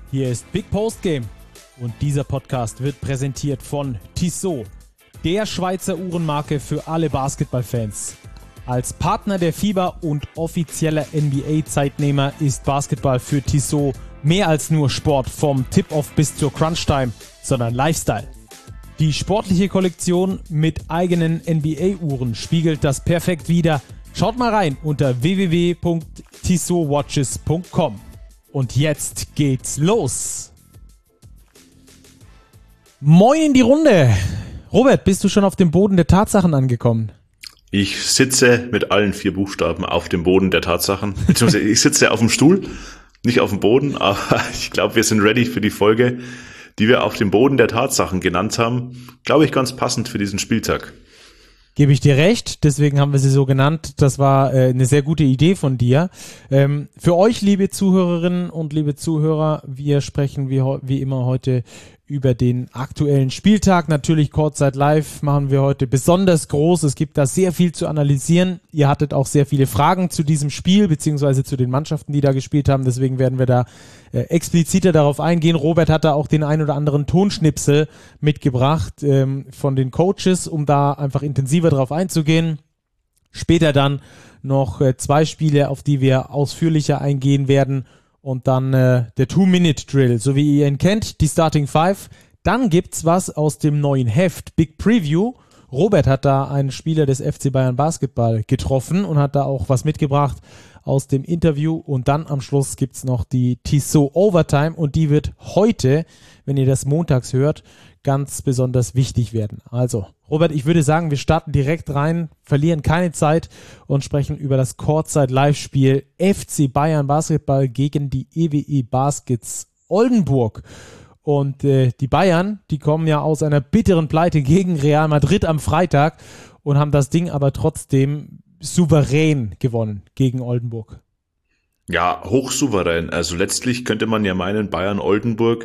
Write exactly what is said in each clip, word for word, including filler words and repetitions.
Hier ist Big Post Game und dieser Podcast wird präsentiert von Tissot, der Schweizer Uhrenmarke für alle Basketballfans. Als Partner der FIBA und offizieller N B A-Zeitnehmer ist Basketball für Tissot mehr als nur Sport vom Tip-Off bis zur Crunch-Time, sondern Lifestyle. Die sportliche Kollektion mit eigenen N B A-Uhren spiegelt das perfekt wider. Schaut mal rein unter w w w punkt tissot watches punkt com. Und jetzt geht's los. Moin in die Runde. Robert, bist du schon auf dem Boden der Tatsachen angekommen? Ich sitze mit allen vier Buchstaben auf dem Boden der Tatsachen. Beziehungsweise ich sitze auf dem Stuhl, nicht auf dem Boden, aber ich glaube, wir sind ready für die Folge, die wir auf dem Boden der Tatsachen genannt haben. Glaube ich, ganz passend für diesen Spieltag. Gebe ich dir recht, deswegen haben wir sie so genannt. Das war äh, eine sehr gute Idee von dir. Ähm, für euch, liebe Zuhörerinnen und liebe Zuhörer, wir sprechen wie, wie immer heute über den aktuellen Spieltag. Natürlich Courtside Live machen wir heute besonders groß. Es gibt da sehr viel zu analysieren. Ihr hattet auch sehr viele Fragen zu diesem Spiel, beziehungsweise zu den Mannschaften, die da gespielt haben. Deswegen werden wir da äh, expliziter darauf eingehen. Robert hat da auch den ein oder anderen Tonschnipsel mitgebracht ähm, von den Coaches, um da einfach intensiver drauf einzugehen. Später dann noch äh, zwei Spiele, auf die wir ausführlicher eingehen werden. Und dann äh, der Two-Minute-Drill, so wie ihr ihn kennt, die Starting Five. Dann gibt's was aus dem neuen Heft, Big Preview. Robert hat da einen Spieler des F C Bayern Basketball getroffen und hat da auch was mitgebracht aus dem Interview. Und dann am Schluss gibt's noch die Tissot Overtime und die wird heute, wenn ihr das montags hört, ganz besonders wichtig werden. Also, Robert, ich würde sagen, wir starten direkt rein, verlieren keine Zeit und sprechen über das Courtside Live-Spiel F C Bayern Basketball gegen die E W E Baskets Oldenburg. Und äh, die Bayern, die kommen ja aus einer bitteren Pleite gegen Real Madrid am Freitag und haben das Ding aber trotzdem souverän gewonnen gegen Oldenburg. Ja, hochsouverän. Also letztlich könnte man ja meinen, Bayern-Oldenburg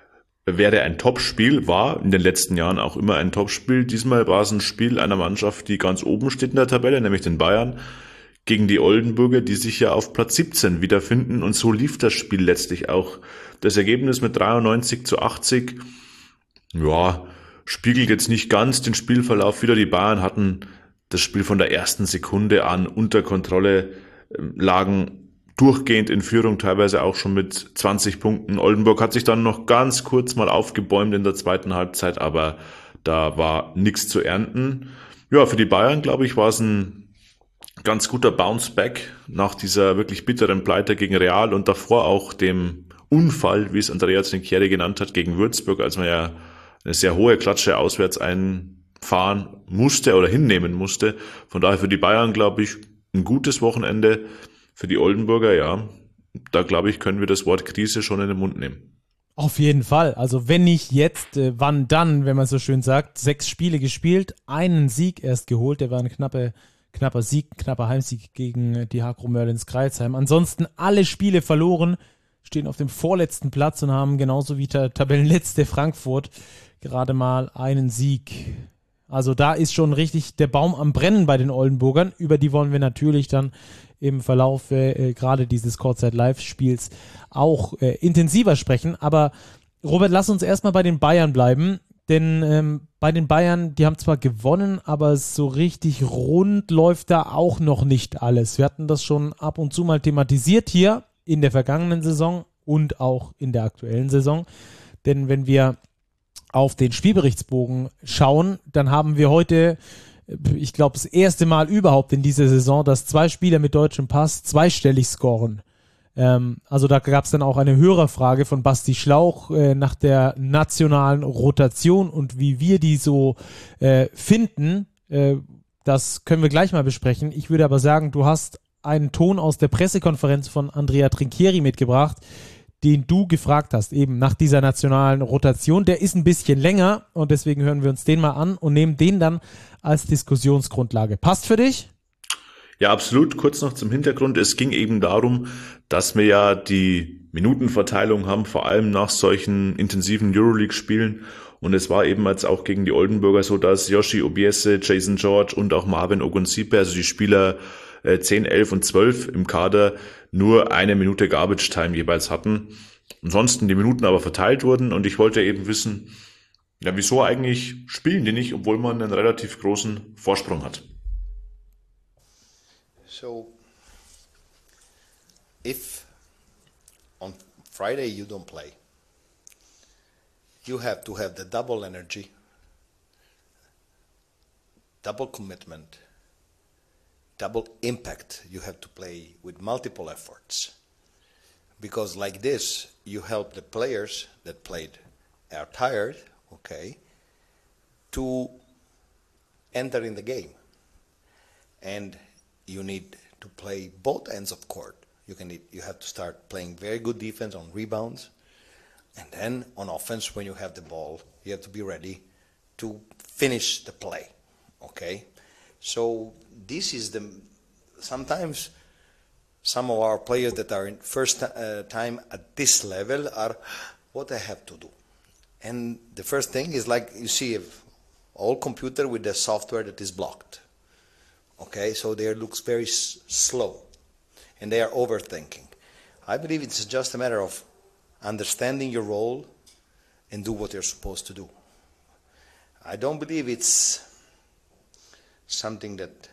wäre ein Topspiel, war in den letzten Jahren auch immer ein Topspiel. Diesmal war es ein Spiel einer Mannschaft, die ganz oben steht in der Tabelle, nämlich den Bayern, gegen die Oldenburger, die sich ja auf Platz siebzehn wiederfinden. Und so lief das Spiel letztlich auch. Das Ergebnis mit dreiundneunzig zu achtzig, ja, spiegelt jetzt nicht ganz den Spielverlauf wider. Die Bayern hatten das Spiel von der ersten Sekunde an unter Kontrolle, lagen durchgehend in Führung, teilweise auch schon mit zwanzig Punkten. Oldenburg hat sich dann noch ganz kurz mal aufgebäumt in der zweiten Halbzeit, aber da war nichts zu ernten. Ja, für die Bayern, glaube ich, war es ein ganz guter Bounce-Back nach dieser wirklich bitteren Pleite gegen Real und davor auch dem Unfall, wie es Andrea Trinchieri genannt hat, gegen Würzburg, als man ja eine sehr hohe Klatsche auswärts einfahren musste oder hinnehmen musste. Von daher für die Bayern, glaube ich, ein gutes Wochenende. Für die Oldenburger, ja, da glaube ich, können wir das Wort Krise schon in den Mund nehmen. Auf jeden Fall. Also wenn nicht jetzt, äh, wann dann, wenn man so schön sagt. Sechs Spiele gespielt, einen Sieg erst geholt. Der war ein knapper, knapper Sieg, ein knapper Heimsieg gegen die Hakro Merlins Kreilsheim. Ansonsten alle Spiele verloren, stehen auf dem vorletzten Platz und haben genauso wie der Tabellenletzte Frankfurt gerade mal einen Sieg. Also da ist schon richtig der Baum am Brennen bei den Oldenburgern. Über die wollen wir natürlich dann im Verlauf äh, gerade dieses Courtside Live-Spiels auch äh, intensiver sprechen. Aber Robert, lass uns erstmal bei den Bayern bleiben. Denn ähm, bei den Bayern, die haben zwar gewonnen, aber so richtig rund läuft da auch noch nicht alles. Wir hatten das schon ab und zu mal thematisiert hier in der vergangenen Saison und auch in der aktuellen Saison. Denn wenn wir auf den Spielberichtsbogen schauen, dann haben wir heute, ich glaube, das erste Mal überhaupt in dieser Saison, dass zwei Spieler mit deutschem Pass zweistellig scoren. Ähm, also da gab es dann auch eine Hörerfrage von Basti Schlauch äh, nach der nationalen Rotation und wie wir die so äh, finden. Äh, das können wir gleich mal besprechen. Ich würde aber sagen, du hast einen Ton aus der Pressekonferenz von Andrea Trinchieri mitgebracht, den du gefragt hast, eben nach dieser nationalen Rotation. Der ist ein bisschen länger und deswegen hören wir uns den mal an und nehmen den dann als Diskussionsgrundlage. Passt für dich? Ja, absolut. Kurz noch zum Hintergrund. Es ging eben darum, dass wir ja die Minutenverteilung haben, vor allem nach solchen intensiven Euroleague-Spielen. Und es war eben jetzt auch gegen die Oldenburger so, dass Yoshi Obiese, Jason George und auch Marvin Ogunsipe, also die Spieler zehn, elf und zwölf im Kader, nur eine Minute Garbage Time jeweils hatten. ansonsten die Minuten aber verteilt wurden und ich wollte eben wissen, ja, wieso eigentlich spielen die nicht, obwohl man einen relativ großen Vorsprung hat? So, if on Friday you don't play, you have to have the double energy, double commitment, double impact. You have to play with multiple efforts. Because like this, you help the players that played are tired, okay, to enter in the game. And you need to play both ends of court. You can you have to start playing very good defense on rebounds, and then on offense when you have the ball, you have to be ready to finish the play. Okay, so this is the sometimes some of our players that are in first uh, time at this level are what I have to do, and the first thing is like you see if all computer with the software that is blocked. Okay, so they looks very s- slow, and they are overthinking. I believe it's just a matter of understanding your role and do what you're supposed to do. I don't believe it's something that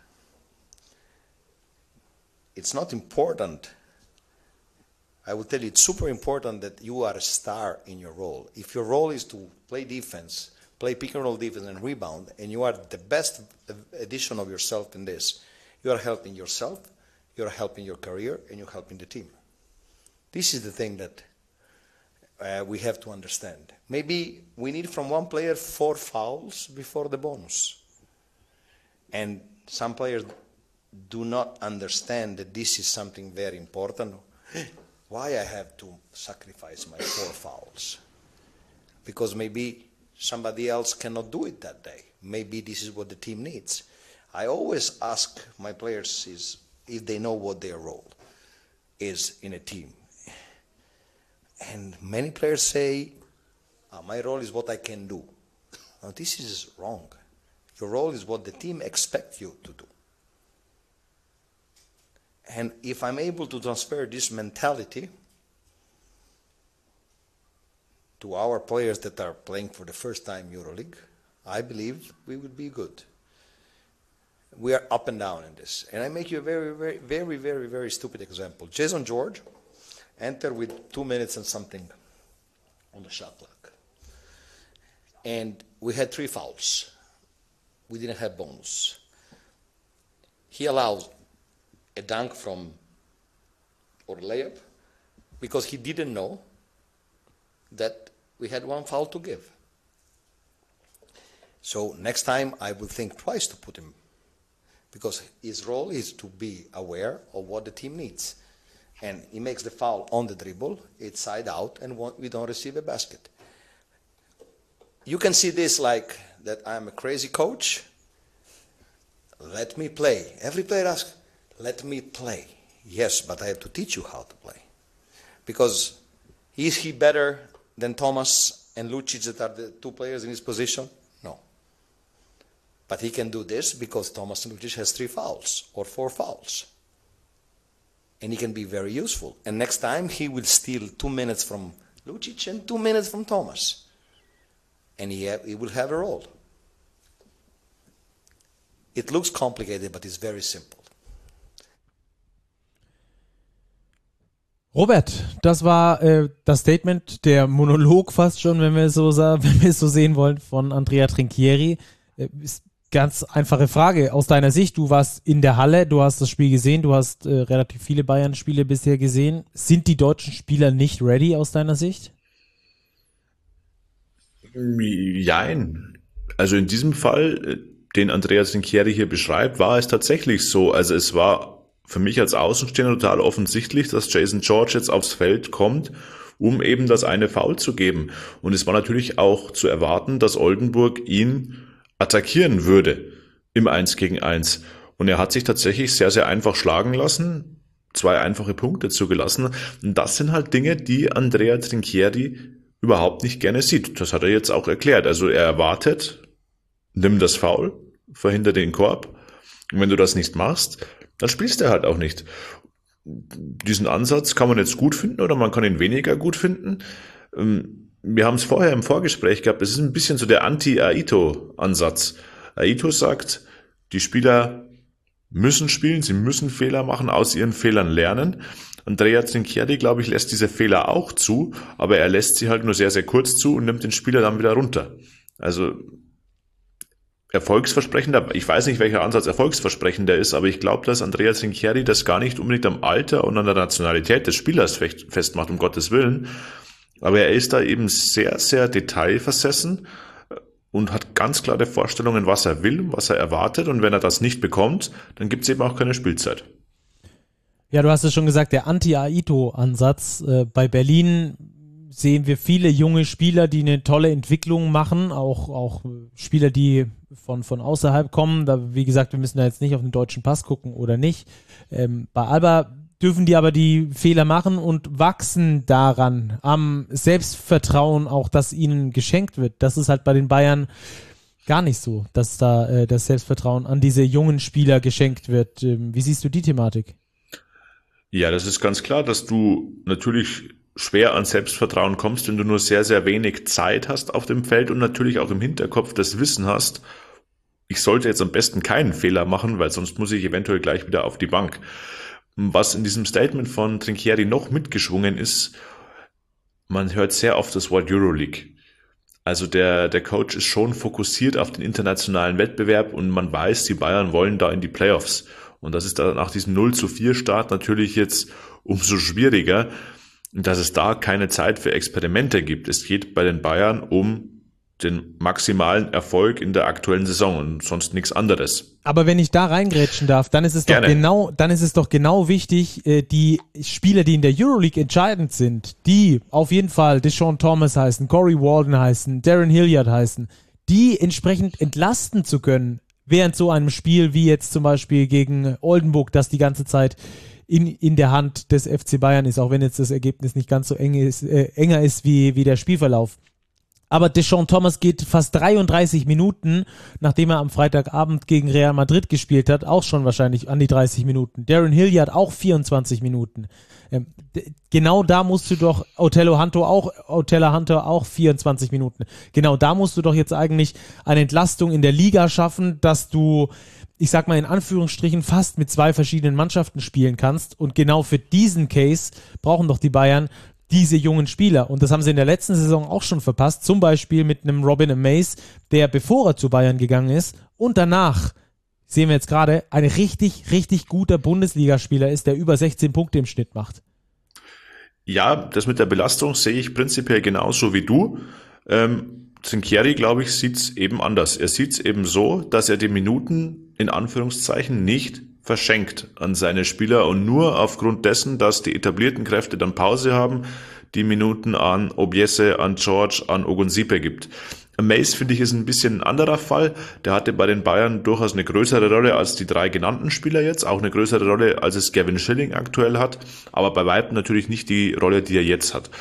it's not important. I would tell you it's super important that you are a star in your role. If your role is to play defense, play pick and roll defense and rebound, and you are the best edition of yourself in this, you are helping yourself, you are helping your career, and you're helping the team. This is the thing that uh, we have to understand. Maybe we need from one player four fouls before the bonus. And some players do not understand that this is something very important. Why I have to sacrifice my four fouls? Because maybe somebody else cannot do it that day. Maybe this is what the team needs. I always ask my players is if they know what their role is in a team. And many players say, oh, my role is what I can do. Now this is wrong. Your role is what the team expects you to do. And if I'm able to transfer this mentality to our players that are playing for the first time EuroLeague, I believe we would be good. We are up and down in this. And I make you a very, very, very, very, very stupid example. Jason George entered with two minutes and something on the shot clock. And we had three fouls. We didn't have bonus. He allowed a dunk from, or a layup, because he didn't know that we had one foul to give. So next time I will think twice to put him, because his role is to be aware of what the team needs. And he makes the foul on the dribble, it's side out, and we don't receive a basket. You can see this like that I'm a crazy coach. Let me play. Every player asks, let me play. Yes, but I have to teach you how to play. Because is he better than Thomas and Lucic that are the two players in his position? No. But he can do this because Thomas and Lucic has three fouls or four fouls. And he can be very useful. And next time he will steal two minutes from Lucic and two minutes from Thomas. And he, ha- he will have a role. It looks complicated, but it's very simple. Robert, das war äh, das Statement, der Monolog fast schon, wenn wir so wenn wir es so sehen wollen, von Andrea Trinchieri. Äh, ist ganz einfache Frage aus deiner Sicht. Du warst in der Halle, du hast das Spiel gesehen, du hast äh, relativ viele Bayern-Spiele bisher gesehen. Sind die deutschen Spieler nicht ready aus deiner Sicht? Jein. Also in diesem Fall, den Andrea Trinchieri hier beschreibt, war es tatsächlich so. Also es war für mich als Außenstehender total offensichtlich, dass Jason George jetzt aufs Feld kommt, um eben das eine Foul zu geben. Und es war natürlich auch zu erwarten, dass Oldenburg ihn attackieren würde im eins gegen eins. Und er hat sich tatsächlich sehr, sehr einfach schlagen lassen, zwei einfache Punkte zugelassen. Und das sind halt Dinge, die Andrea Trinchieri überhaupt nicht gerne sieht. Das hat er jetzt auch erklärt. Also er erwartet, nimm das Foul, verhindere den Korb. Und wenn du das nicht machst, dann spielst du halt auch nicht. diesen Ansatz kann man jetzt gut finden oder man kann ihn weniger gut finden. Wir haben es vorher im Vorgespräch gehabt, es ist ein bisschen so der Anti-Aito-Ansatz. Aito sagt, die Spieler müssen spielen, sie müssen Fehler machen, aus ihren Fehlern lernen. Andrea Trinchieri, glaube ich, lässt diese Fehler auch zu, aber er lässt sie halt nur sehr, sehr kurz zu und nimmt den Spieler dann wieder runter. Also erfolgsversprechender, ich weiß nicht, welcher Ansatz erfolgsversprechender ist, aber ich glaube, dass Andrea Trinchieri das gar nicht unbedingt am Alter und an der Nationalität des Spielers festmacht, um Gottes Willen. Aber er ist da eben sehr, sehr detailversessen und hat ganz klare Vorstellungen, was er will, was er erwartet. Und wenn er das nicht bekommt, dann gibt es eben auch keine Spielzeit. Ja, du hast es schon gesagt, der Anti-Aito-Ansatz. Äh, bei Berlin sehen wir viele junge Spieler, die eine tolle Entwicklung machen, auch, auch Spieler, die von, von außerhalb kommen. Da, wie gesagt, wir müssen da jetzt nicht auf den deutschen Pass gucken oder nicht. Ähm, bei Alba dürfen die aber die Fehler machen und wachsen daran, am Selbstvertrauen auch, das ihnen geschenkt wird. Das ist halt bei den Bayern gar nicht so, dass da äh, das Selbstvertrauen an diese jungen Spieler geschenkt wird. Ähm, wie siehst du die Thematik? Ja, das ist ganz klar, dass du natürlich schwer an Selbstvertrauen kommst, wenn du nur sehr, sehr wenig Zeit hast auf dem Feld und natürlich auch im Hinterkopf das Wissen hast, ich sollte jetzt am besten keinen Fehler machen, weil sonst muss ich eventuell gleich wieder auf die Bank. Was in diesem Statement von Trinchieri noch mitgeschwungen ist, man hört sehr oft das Wort Euroleague. Also der, der Coach ist schon fokussiert auf den internationalen Wettbewerb und man weiß, die Bayern wollen da in die Playoffs. Und das ist dann nach diesem null zu vier Start natürlich jetzt umso schwieriger, dass es da keine Zeit für Experimente gibt. Es geht bei den Bayern um den maximalen Erfolg in der aktuellen Saison und sonst nichts anderes. Aber wenn ich da reingrätschen darf, dann ist es Gerne. doch genau, dann ist es doch genau wichtig, die Spieler, die in der Euroleague entscheidend sind, die auf jeden Fall Deshaun Thomas heißen, Corey Walden heißen, Darren Hilliard heißen, die entsprechend entlasten zu können, während so einem Spiel wie jetzt zum Beispiel gegen Oldenburg, das die ganze Zeit in, in der Hand des F C Bayern ist, auch wenn jetzt das Ergebnis nicht ganz so eng ist, äh, enger ist wie, wie der Spielverlauf. Aber Deshaun Thomas geht fast dreiunddreißig Minuten, nachdem er am Freitagabend gegen Real Madrid gespielt hat, auch schon wahrscheinlich an die dreißig Minuten. Darren Hilliard auch vierundzwanzig Minuten. Ähm, d- genau da musst du doch, Otello Hunter auch, Otello Hunter auch vierundzwanzig Minuten. Genau da musst du doch jetzt eigentlich eine Entlastung in der Liga schaffen, dass du, ich sag mal in Anführungsstrichen, fast mit zwei verschiedenen Mannschaften spielen kannst. Und genau für diesen Case brauchen doch die Bayern diese jungen Spieler. Und das haben sie in der letzten Saison auch schon verpasst. Zum Beispiel mit einem Robin Amaze, der bevor er zu Bayern gegangen ist und danach, sehen wir jetzt gerade, ein richtig, richtig guter Bundesligaspieler ist, der über sechzehn Punkte im Schnitt macht. Ja, das mit der Belastung sehe ich prinzipiell genauso wie du. Ähm, Trinchieri, glaube ich, sieht es eben anders. Er sieht es eben so, dass er die Minuten in Anführungszeichen nicht verschenkt an seine Spieler und nur aufgrund dessen, dass die etablierten Kräfte dann Pause haben, die Minuten an Obiese, an George, an Ogunsipe gibt. Mace, finde ich, ist ein bisschen ein anderer Fall. Der hatte bei den Bayern durchaus eine größere Rolle als die drei genannten Spieler jetzt, auch eine größere Rolle, als es Gavin Schilling aktuell hat, aber bei weitem natürlich nicht die Rolle, die er jetzt hat.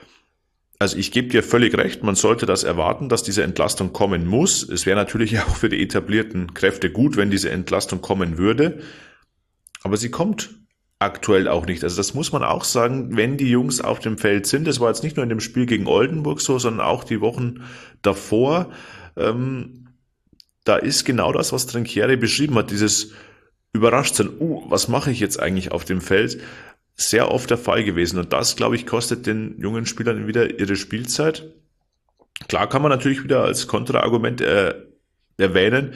Also ich gebe dir völlig recht, man sollte das erwarten, dass diese Entlastung kommen muss. Es wäre natürlich auch für die etablierten Kräfte gut, wenn diese Entlastung kommen würde, aber sie kommt aktuell auch nicht. Also das muss man auch sagen, wenn die Jungs auf dem Feld sind, das war jetzt nicht nur in dem Spiel gegen Oldenburg so, sondern auch die Wochen davor, ähm, da ist genau das, was Trinchieri beschrieben hat, dieses Überraschtsein, uh, was mache ich jetzt eigentlich auf dem Feld, sehr oft der Fall gewesen. Und das, glaube ich, kostet den jungen Spielern wieder ihre Spielzeit. Klar kann man natürlich wieder als Kontraargument äh, erwähnen,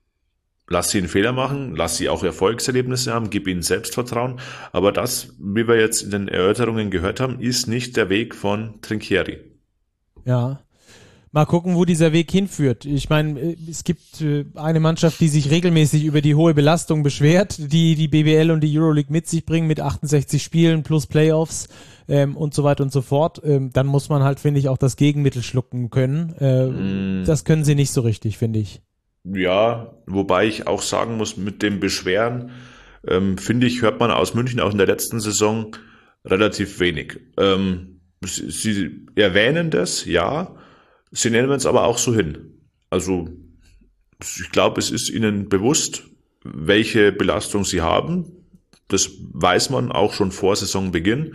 lass sie einen Fehler machen, lass sie auch Erfolgserlebnisse haben, gib ihnen Selbstvertrauen. Aber das, wie wir jetzt in den Erörterungen gehört haben, ist nicht der Weg von Trinchieri. Ja. Mal gucken, wo dieser Weg hinführt. Ich meine, es gibt eine Mannschaft, die sich regelmäßig über die hohe Belastung beschwert, die die B B L und die Euroleague mit sich bringen, mit achtundsechzig Spielen plus Playoffs ähm, und so weiter und so fort. Ähm, dann muss man halt, finde ich, auch das Gegenmittel schlucken können. Äh, mm. Das können sie nicht so richtig, finde ich. Ja, wobei ich auch sagen muss, mit dem Beschweren, ähm, finde ich, hört man aus München auch in der letzten Saison relativ wenig. Ähm, sie, sie erwähnen das, ja, sie nennen es aber auch so hin. Also ich glaube, es ist ihnen bewusst, welche Belastung sie haben. Das weiß man auch schon vor Saisonbeginn.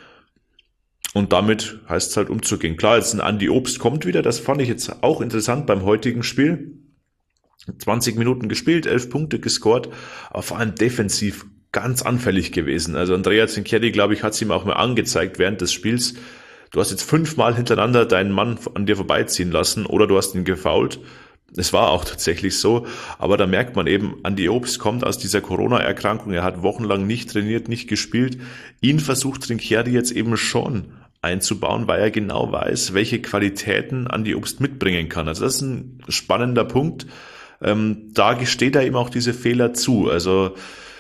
Und damit heißt es halt umzugehen. Klar, jetzt ein Andi Obst kommt wieder. Das fand ich jetzt auch interessant beim heutigen Spiel. zwanzig Minuten gespielt, elf Punkte gescored, aber vor allem defensiv ganz anfällig gewesen. Also Andrea Trinchieri, glaube ich, hat es ihm auch mal angezeigt während des Spiels. Du hast jetzt fünfmal hintereinander deinen Mann an dir vorbeiziehen lassen oder du hast ihn gefoult. Es war auch tatsächlich so, aber da merkt man eben, Andi Obst kommt aus dieser Corona-Erkrankung, er hat wochenlang nicht trainiert, nicht gespielt. Ihn versucht Trinchieri jetzt eben schon einzubauen, weil er genau weiß, welche Qualitäten Andi Obst mitbringen kann. Also das ist ein spannender Punkt. Ähm, da gesteht er ihm auch diese Fehler zu. Also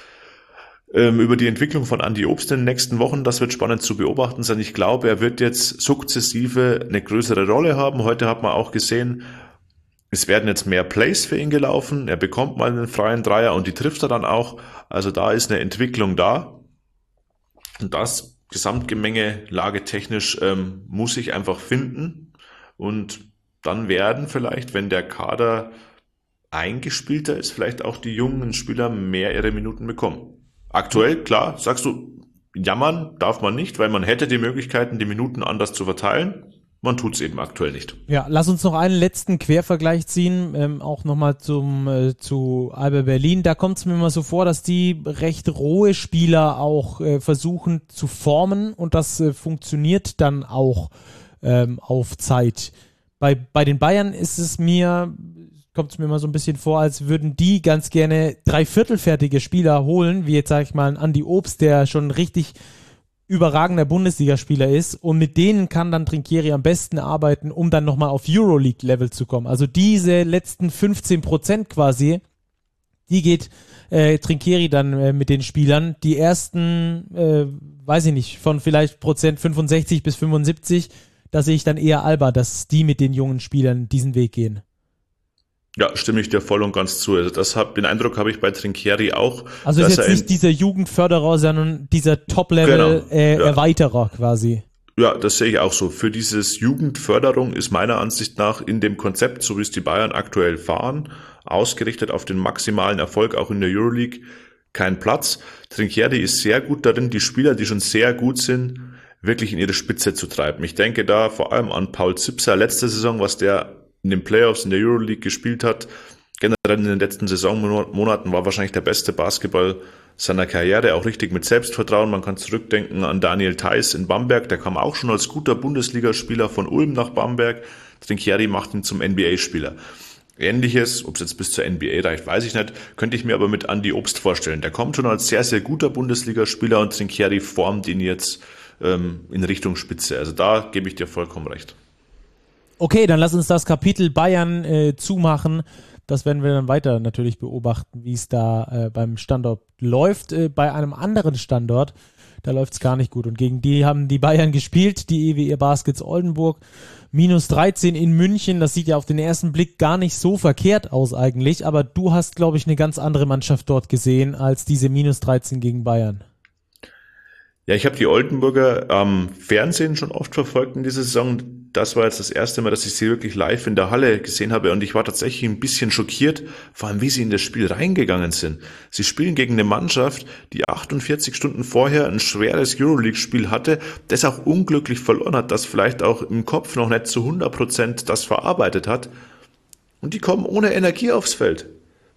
ähm, über die Entwicklung von Andi Obst in den nächsten Wochen, das wird spannend zu beobachten sein. Ich glaube, er wird jetzt sukzessive eine größere Rolle haben. Heute hat man auch gesehen, es werden jetzt mehr Plays für ihn gelaufen. Er bekommt mal einen freien Dreier und die trifft er dann auch. Also da ist eine Entwicklung da. Und das Gesamtgemenge lagetechnisch ähm, muss ich einfach finden. Und dann werden vielleicht, wenn der Kader eingespielter ist, vielleicht auch die jungen Spieler mehr ihre Minuten bekommen. Aktuell, klar, sagst du, jammern darf man nicht, weil man hätte die Möglichkeiten, die Minuten anders zu verteilen. Man tut es eben aktuell nicht. Ja, lass uns noch einen letzten Quervergleich ziehen, ähm, auch nochmal zum äh, zu Alba Berlin. Da kommt es mir immer so vor, dass die recht rohe Spieler auch äh, versuchen zu formen und das äh, funktioniert dann auch ähm, auf Zeit. Bei, bei den Bayern ist es mir, kommt es mir immer so ein bisschen vor, als würden die ganz gerne dreiviertelfertige Spieler holen, wie jetzt sage ich mal ein Andi Obst, der schon richtig überragender Bundesligaspieler ist und mit denen kann dann Trinchieri am besten arbeiten, um dann nochmal auf Euroleague-Level zu kommen. Also diese letzten fünfzehn Prozent quasi, die geht äh, Trinchieri dann äh, mit den Spielern. Die ersten, äh, weiß ich nicht, von vielleicht Prozent fünfundsechzig bis fünfundsiebzig, da sehe ich dann eher Alba, dass die mit den jungen Spielern diesen Weg gehen. Ja, stimme ich dir voll und ganz zu. Also das hab, den Eindruck habe ich bei Trinchieri auch. Also ist jetzt nicht dieser Jugendförderer, sondern dieser Top-Level-Erweiterer genau, ja. quasi. Ja, das sehe ich auch so. Für dieses Jugendförderung ist meiner Ansicht nach in dem Konzept, so wie es die Bayern aktuell fahren, ausgerichtet auf den maximalen Erfolg auch in der Euroleague, kein Platz. Trinchieri ist sehr gut darin, die Spieler, die schon sehr gut sind, wirklich in ihre Spitze zu treiben. Ich denke da vor allem an Paul Zipser letzte Saison, was der in den Playoffs in der Euroleague gespielt hat. Generell in den letzten Saisonmonaten war wahrscheinlich der beste Basketball seiner Karriere, auch richtig mit Selbstvertrauen. Man kann zurückdenken an Daniel Theiss in Bamberg, der kam auch schon als guter Bundesligaspieler von Ulm nach Bamberg. Trinchieri macht ihn zum N B A-Spieler. Ähnliches, ob es jetzt bis zur N B A reicht, weiß ich nicht, könnte ich mir aber mit Andi Obst vorstellen. Der kommt schon als sehr, sehr guter Bundesligaspieler und Trinchieri formt ihn jetzt ähm, in Richtung Spitze. Also da gebe ich dir vollkommen recht. Okay, dann lass uns das Kapitel Bayern äh, zumachen. Das werden wir dann weiter natürlich beobachten, wie es da äh, beim Standort läuft. Äh, bei einem anderen Standort, da läuft es gar nicht gut. Und gegen die haben die Bayern gespielt, die E W E Baskets Oldenburg. minus dreizehn in München, das sieht ja auf den ersten Blick gar nicht so verkehrt aus eigentlich. Aber du hast, glaube ich, eine ganz andere Mannschaft dort gesehen als diese minus dreizehn gegen Bayern. Ja, ich habe die Oldenburger am Fernsehen schon oft verfolgt in dieser Saison. Das war jetzt das erste Mal, dass ich sie wirklich live in der Halle gesehen habe und ich war tatsächlich ein bisschen schockiert, vor allem wie sie in das Spiel reingegangen sind. Sie spielen gegen eine Mannschaft, die achtundvierzig Stunden vorher ein schweres Euroleague-Spiel hatte, das auch unglücklich verloren hat, das vielleicht auch im Kopf noch nicht zu hundert Prozent das verarbeitet hat. Und die kommen ohne Energie aufs Feld.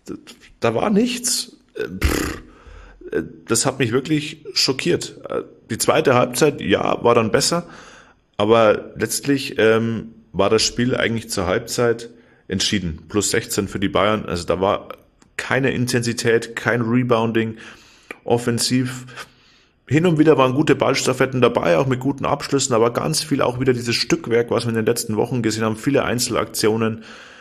Da war nichts. Pff. Das hat mich wirklich schockiert. Die zweite Halbzeit, ja, war dann besser, aber letztlich ähm, war das Spiel eigentlich zur Halbzeit entschieden. Plus sechzehn für die Bayern, also da war keine Intensität, kein Rebounding, offensiv. Hin und wieder waren gute Ballstaffetten dabei, auch mit guten Abschlüssen, aber ganz viel auch wieder dieses Stückwerk, was wir in den letzten Wochen gesehen haben, viele Einzelaktionen.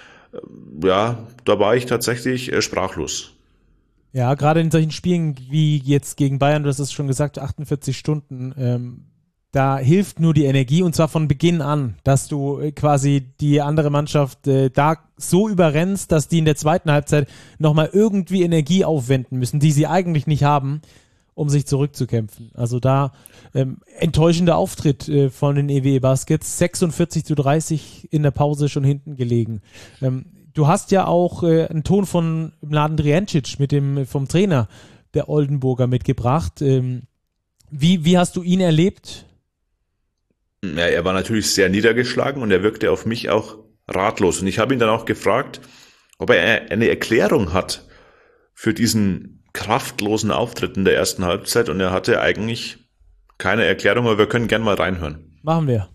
Ja, da war ich tatsächlich äh, sprachlos. Ja, gerade in solchen Spielen wie jetzt gegen Bayern, du hast es schon gesagt, achtundvierzig Stunden, ähm, da hilft nur die Energie und zwar von Beginn an, dass du äh, quasi die andere Mannschaft äh, da so überrennst, dass die in der zweiten Halbzeit nochmal irgendwie Energie aufwenden müssen, die sie eigentlich nicht haben, um sich zurückzukämpfen. Also da ähm, enttäuschender Auftritt äh, von den E W E Baskets, sechsundvierzig zu dreißig in der Pause schon hinten gelegen. Ähm, Du hast ja auch äh, einen Ton von Mladen Drijancic mit dem vom Trainer, der Oldenburger mitgebracht. Ähm, wie, wie hast du ihn erlebt? Ja, er war natürlich sehr niedergeschlagen und er wirkte auf mich auch ratlos. Und ich habe ihn dann auch gefragt, ob er eine Erklärung hat für diesen kraftlosen Auftritt in der ersten Halbzeit. Und er hatte eigentlich keine Erklärung, aber wir können gerne mal reinhören. Machen wir.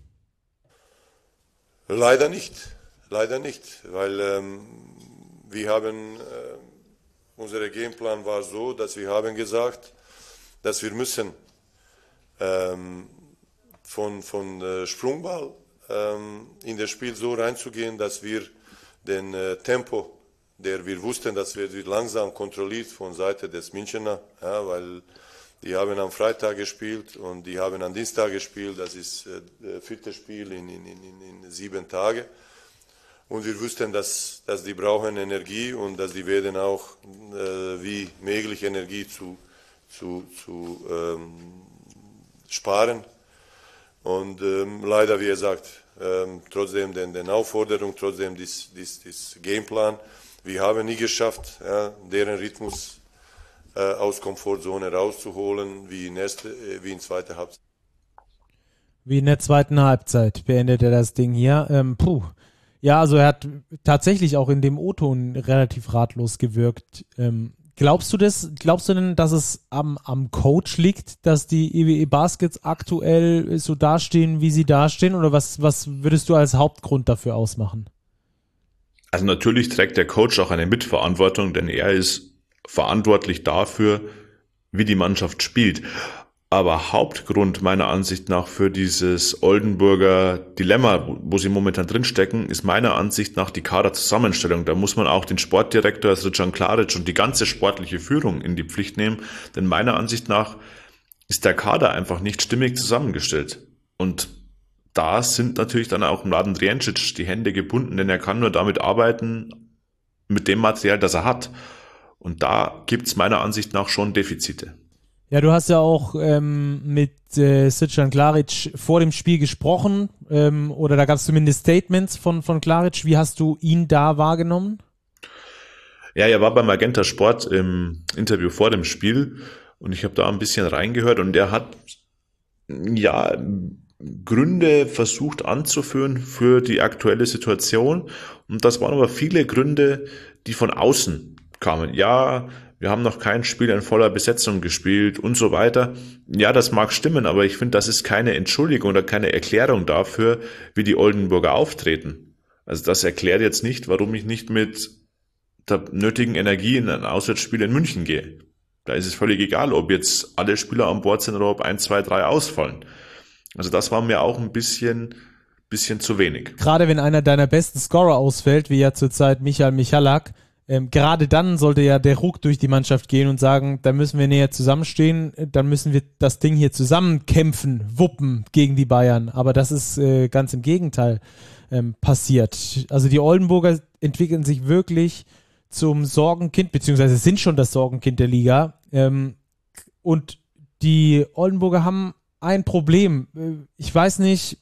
Leider nicht. Leider nicht, weil ähm, wir haben, äh, unser Gameplan war so, dass wir haben gesagt, dass wir müssen ähm, von, von äh, Sprungball ähm, in das Spiel so reinzugehen, dass wir den äh, Tempo, der wir wussten, dass wir langsam kontrolliert von Seite des Münchener, ja, weil die haben am Freitag gespielt und die haben am Dienstag gespielt, das ist äh, das vierte Spiel in, in, in, in sieben Tagen. Und wir wussten, dass, dass die brauchen Energie und dass die werden auch äh, wie möglich Energie zu, zu, zu ähm, sparen. Und ähm, leider, wie gesagt, ähm, trotzdem den, den Aufforderung, trotzdem das, das, das Gameplan, wir haben nie geschafft, ja, deren Rhythmus äh, aus Komfortzone rauszuholen, wie in, erste, äh, wie in zweiter Halbzeit. Wie in der zweiten Halbzeit beendet er das Ding hier. Ähm, puh. Ja, also er hat tatsächlich auch in dem O-Ton relativ ratlos gewirkt. Ähm, glaubst du das? Glaubst du denn, dass es am, am Coach liegt, dass die E W E Baskets aktuell so dastehen, wie sie dastehen? Oder was, was würdest du als Hauptgrund dafür ausmachen? Also natürlich trägt der Coach auch eine Mitverantwortung, denn er ist verantwortlich dafür, wie die Mannschaft spielt. Aber Hauptgrund meiner Ansicht nach für dieses Oldenburger Dilemma, wo sie momentan drinstecken, ist meiner Ansicht nach die Kaderzusammenstellung. Da muss man auch den Sportdirektor Srđan Klarić und die ganze sportliche Führung in die Pflicht nehmen, denn meiner Ansicht nach ist der Kader einfach nicht stimmig zusammengestellt. Und da sind natürlich dann auch Mladen Drijancic die Hände gebunden, denn er kann nur damit arbeiten, mit dem Material, das er hat. Und da gibt es meiner Ansicht nach schon Defizite. Ja, du hast ja auch ähm, mit äh, Srđan Klarić vor dem Spiel gesprochen, ähm, oder da gab es zumindest Statements von, von Klarić. Wie hast du ihn da wahrgenommen? Ja, er war beim Magenta Sport im Interview vor dem Spiel und ich habe da ein bisschen reingehört und er hat ja Gründe versucht anzuführen für die aktuelle Situation und das waren aber viele Gründe, die von außen kamen. Ja, wir haben noch kein Spiel in voller Besetzung gespielt und so weiter. Ja, das mag stimmen, aber ich finde, das ist keine Entschuldigung oder keine Erklärung dafür, wie die Oldenburger auftreten. Also das erklärt jetzt nicht, warum ich nicht mit der nötigen Energie in ein Auswärtsspiel in München gehe. Da ist es völlig egal, ob jetzt alle Spieler an Bord sind oder ob eins, zwei, drei ausfallen. Also das war mir auch ein bisschen, bisschen zu wenig. Gerade wenn einer deiner besten Scorer ausfällt, wie ja zurzeit Michael Michalak, Ähm, gerade dann sollte ja der Ruck durch die Mannschaft gehen und sagen, da müssen wir näher zusammenstehen, dann müssen wir das Ding hier zusammen kämpfen, wuppen gegen die Bayern. Aber das ist äh, ganz im Gegenteil ähm, passiert. Also die Oldenburger entwickeln sich wirklich zum Sorgenkind, beziehungsweise sind schon das Sorgenkind der Liga. Ähm, und die Oldenburger haben ein Problem. Ich weiß nicht,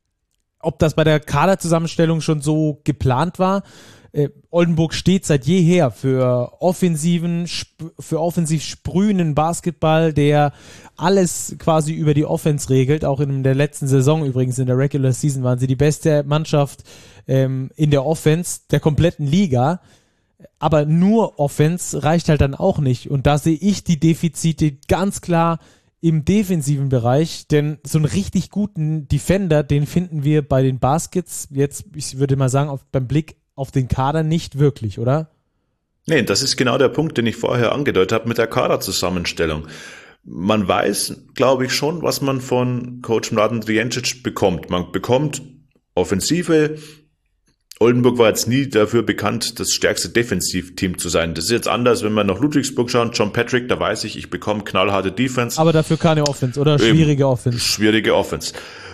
ob das bei der Kaderzusammenstellung schon so geplant war. Äh, Oldenburg steht seit jeher für offensiven, sp- für offensiv sprühenden Basketball, der alles quasi über die Offense regelt. Auch in der letzten Saison übrigens, in der Regular Season, waren sie die beste Mannschaft ähm, in der Offense der kompletten Liga. Aber nur Offense reicht halt dann auch nicht. Und da sehe ich die Defizite ganz klar im defensiven Bereich, denn so einen richtig guten Defender, den finden wir bei den Baskets jetzt, ich würde mal sagen, auf, beim Blick auf den Kader nicht wirklich, oder? Nee, das ist genau der Punkt, den ich vorher angedeutet habe mit der Kaderzusammenstellung. Man weiß, glaube ich, schon, was man von Coach Mladen Drijancic bekommt. Man bekommt Offensive. Oldenburg war jetzt nie dafür bekannt, das stärkste Defensivteam zu sein. Das ist jetzt anders, wenn wir nach Ludwigsburg schauen. John Patrick, da weiß ich, ich bekomme knallharte Defense. Aber dafür keine Offense, oder? Schwierige Eben, Offense. Schwierige Offense.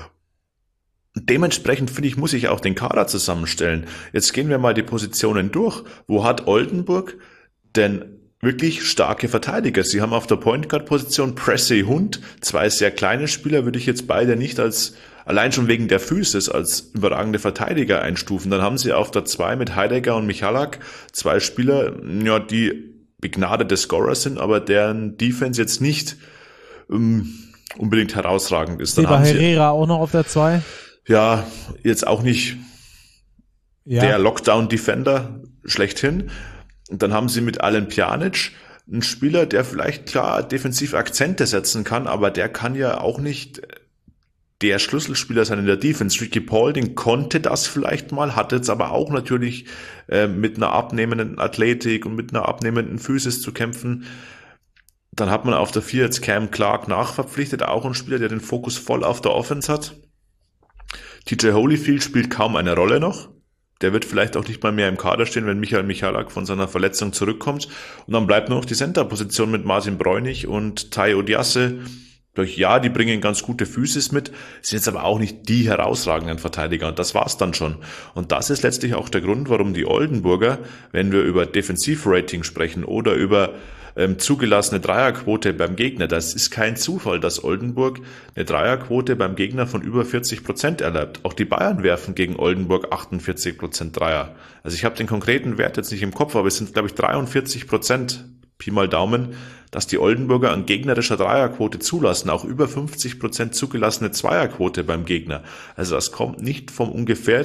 Dementsprechend, finde ich, muss ich auch den Kader zusammenstellen. Jetzt gehen wir mal die Positionen durch. Wo hat Oldenburg denn wirklich starke Verteidiger? Sie haben auf der Point Guard Position Pressey Hund, zwei sehr kleine Spieler, würde ich jetzt beide nicht als, allein schon wegen der Physis, als überragende Verteidiger einstufen. Dann haben sie auf der zwei mit Heidegger und Michalak zwei Spieler, ja, die begnadete Scorer sind, aber deren Defense jetzt nicht um, unbedingt herausragend ist. Dann Seba haben sie, Herrera auch noch auf der zwei. Ja, jetzt auch nicht Ja. der Lockdown-Defender schlechthin. Und dann haben sie mit Alen Pjanic einen Spieler, der vielleicht klar defensiv Akzente setzen kann, aber der kann ja auch nicht der Schlüsselspieler sein in der Defense. Ricky Paulding konnte das vielleicht mal, hat jetzt aber auch natürlich äh, mit einer abnehmenden Athletik und mit einer abnehmenden Physis zu kämpfen. Dann hat man auf der vier jetzt Cam Clark nachverpflichtet, auch ein Spieler, der den Fokus voll auf der Offense hat. T J Holyfield spielt kaum eine Rolle noch. Der wird vielleicht auch nicht mal mehr im Kader stehen, wenn Michael Michalak von seiner Verletzung zurückkommt. Und dann bleibt nur noch die Center-Position mit Martin Bräunig und Tai Odiasse. Ja, die bringen ganz gute Physis mit, sind jetzt aber auch nicht die herausragenden Verteidiger und das war's dann schon. Und das ist letztlich auch der Grund, warum die Oldenburger, wenn wir über Defensivrating sprechen oder über ähm, zugelassene Dreierquote beim Gegner, das ist kein Zufall, dass Oldenburg eine Dreierquote beim Gegner von über vierzig Prozent erlaubt. Auch die Bayern werfen gegen Oldenburg achtundvierzig Prozent Dreier. Also ich habe den konkreten Wert jetzt nicht im Kopf, aber es sind, glaube ich, dreiundvierzig Prozent, Pi mal Daumen, dass die Oldenburger an gegnerischer Dreierquote zulassen, auch über fünfzig Prozent zugelassene Zweierquote beim Gegner. Also das kommt nicht vom ungefähr,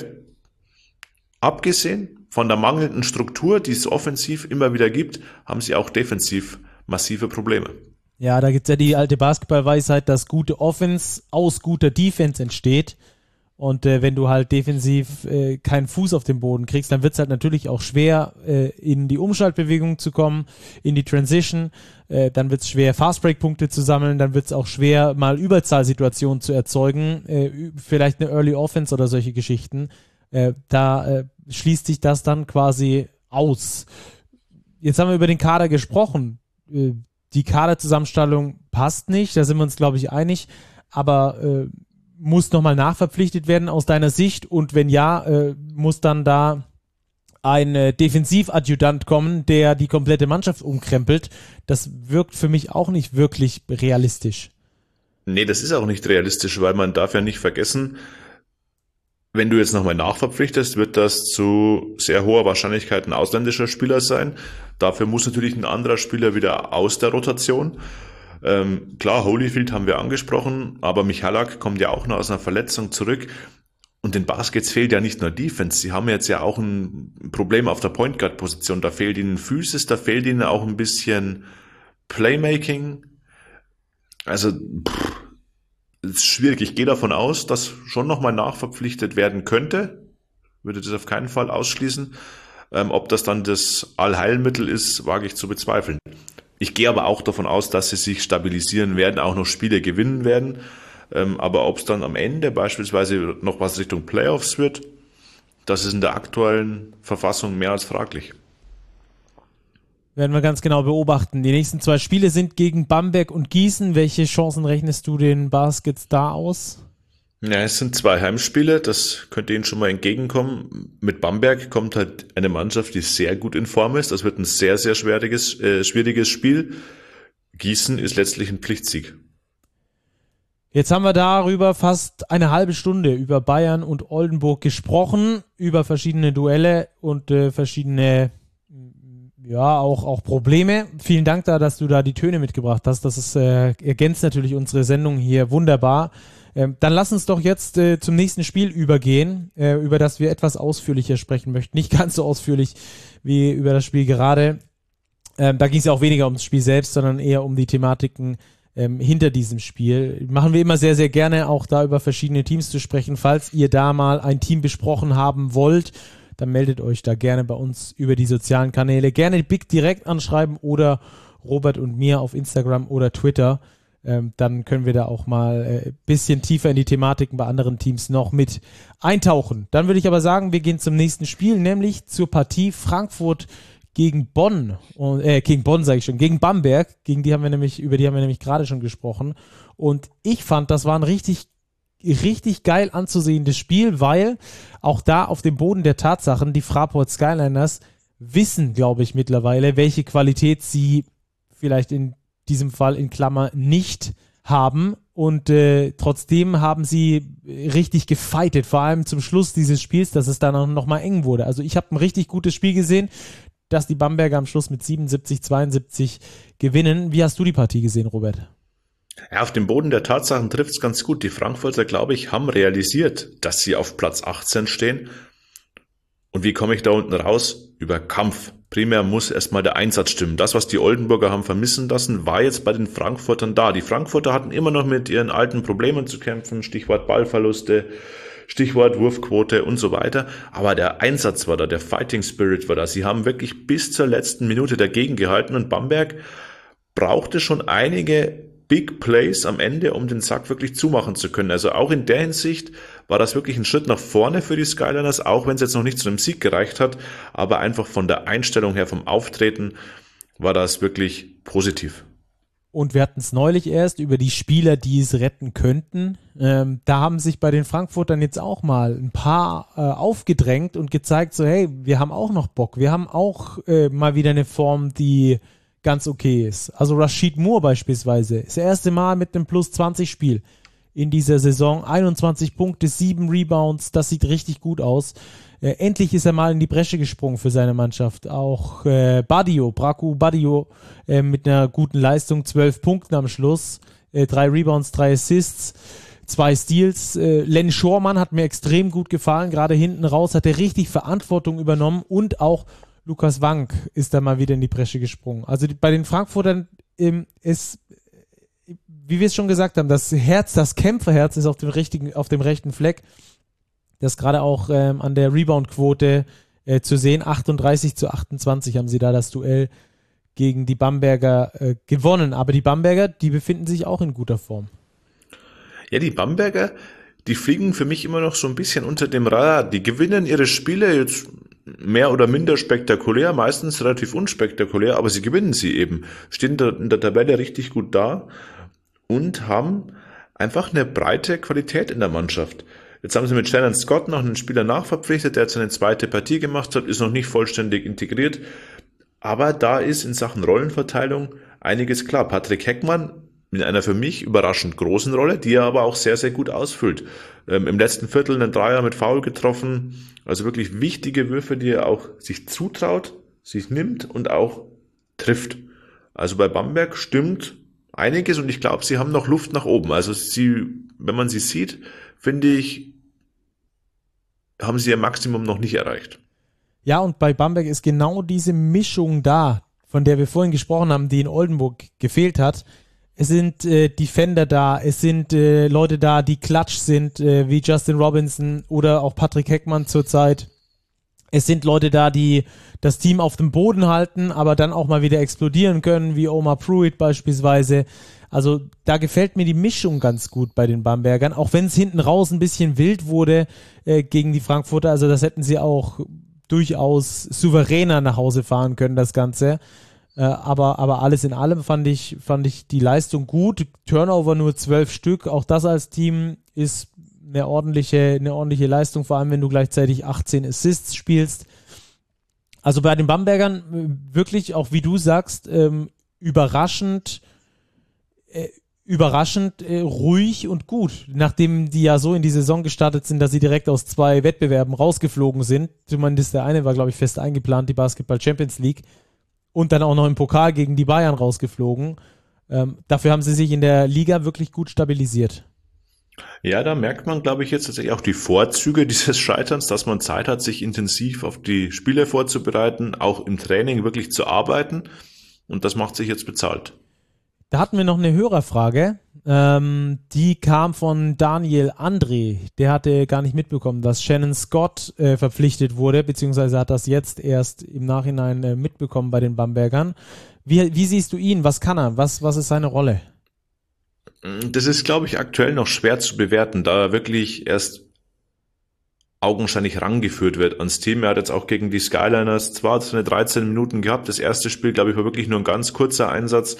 abgesehen von der mangelnden Struktur, die es offensiv immer wieder gibt, haben sie auch defensiv massive Probleme. Ja, da gibt's ja die alte Basketballweisheit, dass gute Offense aus guter Defense entsteht. Und äh, wenn du halt defensiv äh, keinen Fuß auf den Boden kriegst, dann wird's halt natürlich auch schwer, äh, in die Umschaltbewegung zu kommen, in die Transition. Äh, dann wird's schwer, Fastbreak-Punkte zu sammeln. Dann wird's auch schwer, mal Überzahlsituationen zu erzeugen. Äh, vielleicht eine Early Offense oder solche Geschichten. Äh, da äh, schließt sich das dann quasi aus. Jetzt haben wir über den Kader gesprochen. Äh, die Kaderzusammenstellung passt nicht, da sind wir uns, glaube ich, einig. Aber äh, muss nochmal nachverpflichtet werden aus deiner Sicht und wenn ja, äh, muss dann da ein äh, Defensivadjutant kommen, der die komplette Mannschaft umkrempelt. Das wirkt für mich auch nicht wirklich realistisch. Nee, das ist auch nicht realistisch, weil man darf ja nicht vergessen, wenn du jetzt nochmal nachverpflichtest, wird das zu sehr hoher Wahrscheinlichkeit ein ausländischer Spieler sein. Dafür muss natürlich ein anderer Spieler wieder aus der Rotation. Ähm, klar, Holyfield haben wir angesprochen, aber Michalak kommt ja auch noch aus einer Verletzung zurück und den Baskets fehlt ja nicht nur Defense, sie haben jetzt ja auch ein Problem auf der Point Guard Position, da fehlt ihnen Physis, da fehlt ihnen auch ein bisschen Playmaking, also pff, ist schwierig, ich gehe davon aus, dass schon nochmal nachverpflichtet werden könnte, würde das auf keinen Fall ausschließen, ähm, ob das dann das Allheilmittel ist, wage ich zu bezweifeln. Ich gehe aber auch davon aus, dass sie sich stabilisieren werden, auch noch Spiele gewinnen werden. Ähm, aber ob es dann am Ende beispielsweise noch was Richtung Playoffs wird, das ist in der aktuellen Verfassung mehr als fraglich. Werden wir ganz genau beobachten. Die nächsten zwei Spiele sind gegen Bamberg und Gießen. Welche Chancen rechnest du den Baskets da aus? Ja, es sind zwei Heimspiele, das könnte ihnen schon mal entgegenkommen. Mit Bamberg kommt halt eine Mannschaft, die sehr gut in Form ist. Das wird ein sehr, sehr schwieriges, äh, schwieriges Spiel. Gießen ist letztlich ein Pflichtsieg. Jetzt haben wir darüber fast eine halbe Stunde über Bayern und Oldenburg gesprochen, über verschiedene Duelle und äh, verschiedene, ja, auch, auch Probleme. Vielen Dank da, dass du da die Töne mitgebracht hast. Das ist, äh, ergänzt natürlich unsere Sendung hier wunderbar. Ähm, dann lass uns doch jetzt äh, zum nächsten Spiel übergehen, äh, über das wir etwas ausführlicher sprechen möchten. Nicht ganz so ausführlich wie über das Spiel gerade. Ähm, da ging es ja auch weniger ums Spiel selbst, sondern eher um die Thematiken ähm, hinter diesem Spiel. Machen wir immer sehr, sehr gerne, auch da über verschiedene Teams zu sprechen. Falls ihr da mal ein Team besprochen haben wollt, dann meldet euch da gerne bei uns über die sozialen Kanäle. Gerne Big direkt anschreiben oder Robert und mir auf Instagram oder Twitter. Ähm, dann können wir da auch mal ein äh, bisschen tiefer in die Thematiken bei anderen Teams noch mit eintauchen. Dann würde ich aber sagen, wir gehen zum nächsten Spiel, nämlich zur Partie Frankfurt gegen Bonn. Und, äh, gegen Bonn sage ich schon, gegen Bamberg. Gegen die haben wir nämlich, über die haben wir nämlich gerade schon gesprochen. Und ich fand, das war ein richtig, richtig geil anzusehendes Spiel, weil auch da auf dem Boden der Tatsachen die Fraport Skyliners wissen, glaube ich, mittlerweile, welche Qualität sie vielleicht in diesem Fall in Klammer nicht haben und äh, trotzdem haben sie richtig gefightet, vor allem zum Schluss dieses Spiels, dass es dann auch noch mal eng wurde. Also ich habe ein richtig gutes Spiel gesehen. dass die Bamberger am Schluss mit siebenundsiebzig zweiundsiebzig gewinnen. Wie hast du die Partie gesehen, Robert? Ja, auf dem Boden der Tatsachen trifft es ganz gut. Die Frankfurter, glaube ich, haben realisiert, dass sie auf Platz achtzehn stehen. Und wie komme ich da unten raus? Über Kampf. Primär muss erstmal der Einsatz stimmen. Das, was die Oldenburger haben vermissen lassen, war jetzt bei den Frankfurtern da. Die Frankfurter hatten immer noch mit ihren alten Problemen zu kämpfen. Stichwort Ballverluste, Stichwort Wurfquote und so weiter. Aber der Einsatz war da, der Fighting Spirit war da. Sie haben wirklich bis zur letzten Minute dagegen gehalten und Bamberg brauchte schon einige Big Plays am Ende, um den Sack wirklich zumachen zu können. Also auch in der Hinsicht war das wirklich ein Schritt nach vorne für die Skyliners, auch wenn es jetzt noch nicht zu einem Sieg gereicht hat, aber einfach von der Einstellung her, vom Auftreten, war das wirklich positiv. Und wir hatten es neulich erst über die Spieler, die es retten könnten. Ähm, da haben sich bei den Frankfurtern jetzt auch mal ein paar äh, aufgedrängt und gezeigt, so hey, wir haben auch noch Bock, wir haben auch äh, mal wieder eine Form, die ganz okay ist. Also Rashid Moore beispielsweise, das erste Mal mit einem Plus zwanzig Spiel in dieser Saison, einundzwanzig Punkte, sieben Rebounds, das sieht richtig gut aus. Äh, endlich ist er mal in die Bresche gesprungen für seine Mannschaft. Auch äh, Badio, Braku Badio äh, mit einer guten Leistung, zwölf Punkten am Schluss, äh, drei Rebounds, drei Assists, zwei Steals. Äh, Len Schormann hat mir extrem gut gefallen, gerade hinten raus hat er richtig Verantwortung übernommen und auch Lukas Wank ist da mal wieder in die Bresche gesprungen. Also die, bei den Frankfurtern ähm, ist, wie wir es schon gesagt haben, das Herz, das Kämpferherz ist auf dem richtigen, auf dem rechten Fleck. Das gerade auch ähm, an der Rebound-Quote äh, zu sehen. achtunddreißig zu achtundzwanzig haben sie da das Duell gegen die Bamberger äh, gewonnen. Aber die Bamberger, die befinden sich auch in guter Form. Ja, die Bamberger, die fliegen für mich immer noch so ein bisschen unter dem Radar. Die gewinnen ihre Spiele jetzt mehr oder minder spektakulär, meistens relativ unspektakulär, aber sie gewinnen sie eben, stehen in der Tabelle richtig gut da und haben einfach eine breite Qualität in der Mannschaft. Jetzt haben sie mit Shannon Scott noch einen Spieler nachverpflichtet, der jetzt seine zweite Partie gemacht hat, ist noch nicht vollständig integriert, aber da ist in Sachen Rollenverteilung einiges klar. Patrick Heckmann in einer für mich überraschend großen Rolle, die er aber auch sehr, sehr gut ausfüllt. Ähm, im letzten Viertel einen Dreier mit Foul getroffen, also wirklich wichtige Würfe, die er auch sich zutraut, sich nimmt und auch trifft. Also bei Bamberg stimmt einiges und ich glaube, sie haben noch Luft nach oben. Also sie, wenn man sie sieht, finde ich, haben sie ihr Maximum noch nicht erreicht. Ja, und bei Bamberg ist genau diese Mischung da, von der wir vorhin gesprochen haben, die in Oldenburg gefehlt hat. Es sind äh, Defender da, es sind äh, Leute da, die klatsch sind, äh, wie Justin Robinson oder auch Patrick Heckmann zurzeit. Es sind Leute da, die das Team auf dem Boden halten, aber dann auch mal wieder explodieren können, wie Omar Pruitt beispielsweise. Also da gefällt mir die Mischung ganz gut bei den Bambergern, auch wenn es hinten raus ein bisschen wild wurde äh, gegen die Frankfurter. Also das hätten sie auch durchaus souveräner nach Hause fahren können, das Ganze. Äh, aber, aber alles in allem fand ich, fand ich die Leistung gut. Turnover nur zwölf Stück. Auch das als Team ist eine ordentliche, eine ordentliche Leistung, vor allem wenn du gleichzeitig achtzehn Assists spielst. Also bei den Bambergern wirklich, auch wie du sagst, ähm, überraschend, äh, überraschend äh, ruhig und gut. Nachdem die ja so in die Saison gestartet sind, dass sie direkt aus zwei Wettbewerben rausgeflogen sind. Zumindest der eine war, glaube ich, fest eingeplant, die Basketball Champions League. Und dann auch noch im Pokal gegen die Bayern rausgeflogen. Ähm, dafür haben sie sich in der Liga wirklich gut stabilisiert. Ja, da merkt man, glaube ich, jetzt tatsächlich auch die Vorzüge dieses Scheiterns, dass man Zeit hat, sich intensiv auf die Spiele vorzubereiten, auch im Training wirklich zu arbeiten. Und das macht sich jetzt bezahlt. Da hatten wir noch eine Hörerfrage. Ähm, die kam von Daniel André. Der hatte gar nicht mitbekommen, dass Shannon Scott äh, verpflichtet wurde, beziehungsweise hat das jetzt erst im Nachhinein äh, mitbekommen bei den Bambergern. Wie, wie siehst du ihn? Was kann er? Was, was ist seine Rolle? Das ist, glaube ich, aktuell noch schwer zu bewerten, da er wirklich erst augenscheinlich rangeführt wird ans Team. Er hat jetzt auch gegen die Skyliners zwar seine dreizehn Minuten gehabt. Das erste Spiel, glaube ich, war wirklich nur ein ganz kurzer Einsatz.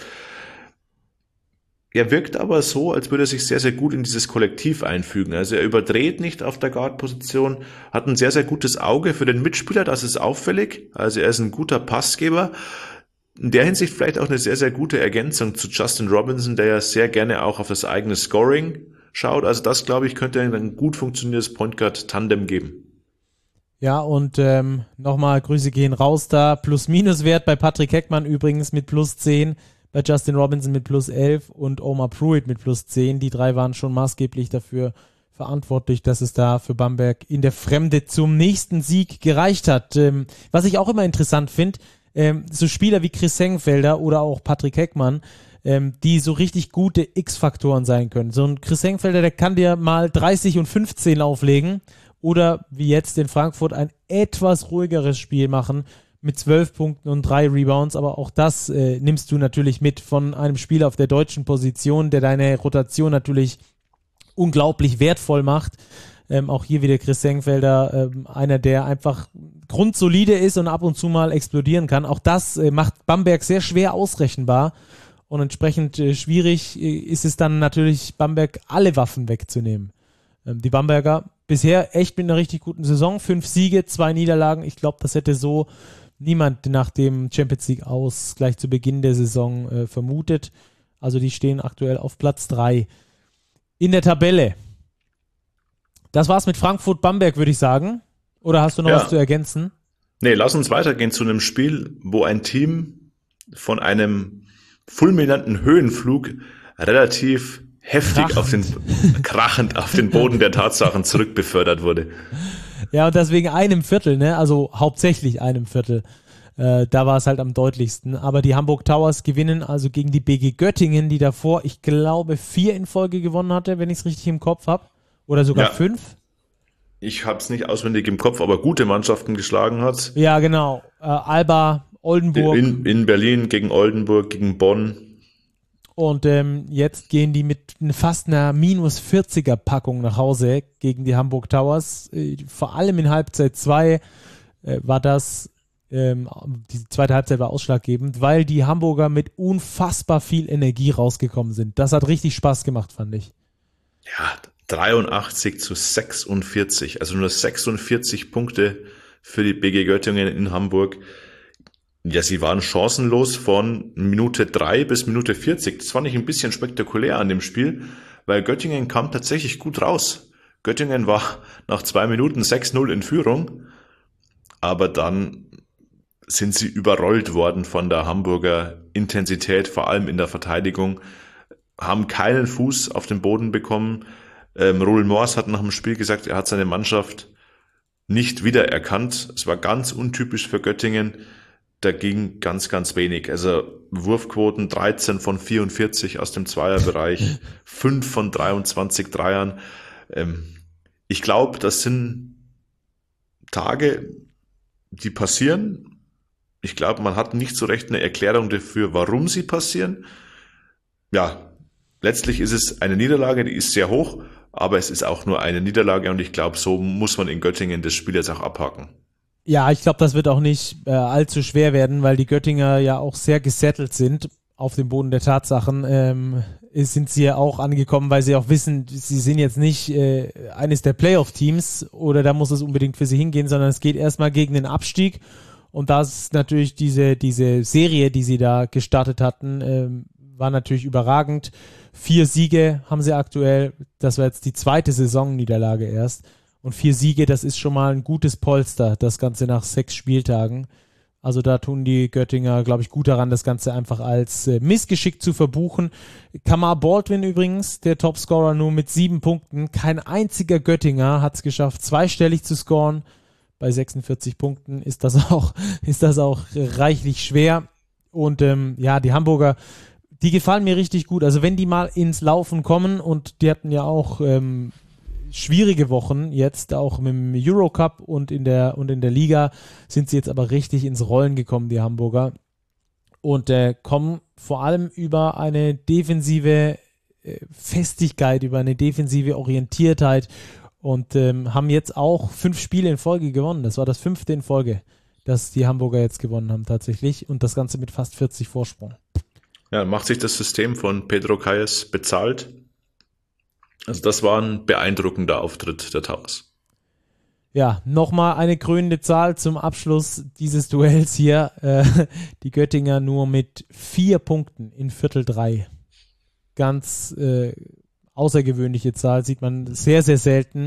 Er wirkt aber so, als würde er sich sehr, sehr gut in dieses Kollektiv einfügen. Also er überdreht nicht auf der Guard-Position, hat ein sehr, sehr gutes Auge für den Mitspieler, das ist auffällig. Also er ist ein guter Passgeber. In der Hinsicht vielleicht auch eine sehr, sehr gute Ergänzung zu Justin Robinson, der ja sehr gerne auch auf das eigene Scoring schaut. Also das, glaube ich, könnte ein gut funktionierendes Point Guard Tandem geben. Ja, und ähm, nochmal Grüße gehen raus da. Plus-Minus-Wert bei Patrick Heckmann übrigens mit plus zehn, bei Justin Robinson mit plus elf und Omar Pruitt mit plus zehn. Die drei waren schon maßgeblich dafür verantwortlich, dass es da für Bamberg in der Fremde zum nächsten Sieg gereicht hat. Ähm, was ich auch immer interessant finde, ähm, so Spieler wie Chris Hengfelder oder auch Patrick Heckmann, ähm, die so richtig gute X-Faktoren sein können. So ein Chris Hengfelder, der kann dir mal dreißig und fünfzehn auflegen oder wie jetzt in Frankfurt ein etwas ruhigeres Spiel machen mit zwölf Punkten und drei Rebounds, aber auch das äh, nimmst du natürlich mit von einem Spieler auf der deutschen Position, der deine Rotation natürlich unglaublich wertvoll macht. Ähm, auch hier wieder Chris Hengfelder, ähm, einer, der einfach grundsolide ist und ab und zu mal explodieren kann. Auch das äh, macht Bamberg sehr schwer ausrechenbar und entsprechend äh, schwierig äh, ist es dann natürlich, Bamberg alle Waffen wegzunehmen. Ähm, die Bamberger bisher echt mit einer richtig guten Saison, fünf Siege, zwei Niederlagen. Ich glaube, das hätte so niemand nach dem Champions League aus gleich zu Beginn der Saison äh, vermutet. Also die stehen aktuell auf Platz drei in der Tabelle. Das war's mit Frankfurt-Bamberg, würde ich sagen. Oder hast du noch ja. was zu ergänzen? Nee, lass uns weitergehen zu einem Spiel, wo ein Team von einem fulminanten Höhenflug relativ heftig krachend. auf den krachend auf den Boden der Tatsachen zurückbefördert wurde. Ja, und deswegen einem Viertel, ne? Also hauptsächlich einem Viertel. Äh, da war es halt am deutlichsten. Aber die Hamburg Towers gewinnen also gegen die B G Göttingen, die davor, ich glaube, vier in Folge gewonnen hatte, wenn ich es richtig im Kopf habe. Oder sogar ja. fünf. Ich habe es nicht auswendig im Kopf, aber gute Mannschaften geschlagen hat. Ja, genau. Äh, Alba, Oldenburg. In, in Berlin gegen Oldenburg, gegen Bonn. Und ähm, jetzt gehen die mit fast einer minus vierziger Packung nach Hause gegen die Hamburg Towers. Äh, vor allem in Halbzeit zwei äh, war das, ähm, die zweite Halbzeit war ausschlaggebend, weil die Hamburger mit unfassbar viel Energie rausgekommen sind. Das hat richtig Spaß gemacht, fand ich. Ja, dreiundachtzig zu sechsundvierzig, also nur sechsundvierzig Punkte für die B G Göttingen in Hamburg. Ja, sie waren chancenlos von Minute drei bis Minute vierzig. Das fand ich ein bisschen spektakulär an dem Spiel, weil Göttingen kam tatsächlich gut raus. Göttingen war nach zwei Minuten sechs null in Führung, aber dann sind sie überrollt worden von der Hamburger Intensität, vor allem in der Verteidigung, haben keinen Fuß auf den Boden bekommen. Ähm, Roel Mors hat nach dem Spiel gesagt, er hat seine Mannschaft nicht wiedererkannt. Es war ganz untypisch für Göttingen. Da ging ganz, ganz wenig. Also Wurfquoten dreizehn von vierundvierzig aus dem Zweierbereich, fünf von dreiundzwanzig Dreiern. Ähm, ich glaube, das sind Tage, die passieren. Ich glaube, man hat nicht so recht eine Erklärung dafür, warum sie passieren. Ja, letztlich ist es eine Niederlage, die ist sehr hoch, aber es ist auch nur eine Niederlage und ich glaube, so muss man in Göttingen das Spiel jetzt auch abhaken. Ja, ich glaube, das wird auch nicht äh, allzu schwer werden, weil die Göttinger ja auch sehr gesettelt sind auf dem Boden der Tatsachen. Ähm, sind sie ja auch angekommen, weil sie auch wissen, sie sind jetzt nicht äh, eines der Playoff-Teams oder da muss es unbedingt für sie hingehen, sondern es geht erstmal gegen den Abstieg und das ist natürlich diese, diese Serie, die sie da gestartet hatten, ähm, war natürlich überragend. Vier Siege haben sie aktuell, das war jetzt die zweite Saisonniederlage erst. Und vier Siege, das ist schon mal ein gutes Polster, das Ganze nach sechs Spieltagen. Also da tun die Göttinger, glaube ich, gut daran, das Ganze einfach als äh, Missgeschick zu verbuchen. Kamar Baldwin übrigens, der Topscorer, nur mit sieben Punkten. Kein einziger Göttinger hat es geschafft, zweistellig zu scoren. Bei sechsundvierzig Punkten ist das auch, ist das auch reichlich schwer. Und ähm, ja, die Hamburger, die gefallen mir richtig gut. Also wenn die mal ins Laufen kommen und die hatten ja auch ähm, schwierige Wochen jetzt, auch mit dem Eurocup und in der und in der Liga sind sie jetzt aber richtig ins Rollen gekommen, die Hamburger. Und äh, kommen vor allem über eine defensive äh, Festigkeit, über eine defensive Orientiertheit und ähm, haben jetzt auch fünf Spiele in Folge gewonnen. Das war das fünfte in Folge, dass die Hamburger jetzt gewonnen haben tatsächlich und das Ganze mit fast vierzig Vorsprung. Ja, macht sich das System von Pedro Calles bezahlt? Also das war ein beeindruckender Auftritt der Towers. Ja, nochmal eine krönende Zahl zum Abschluss dieses Duells hier. Äh, die Göttinger nur mit vier Punkten in Viertel drei. Ganz äh, außergewöhnliche Zahl, sieht man sehr, sehr selten.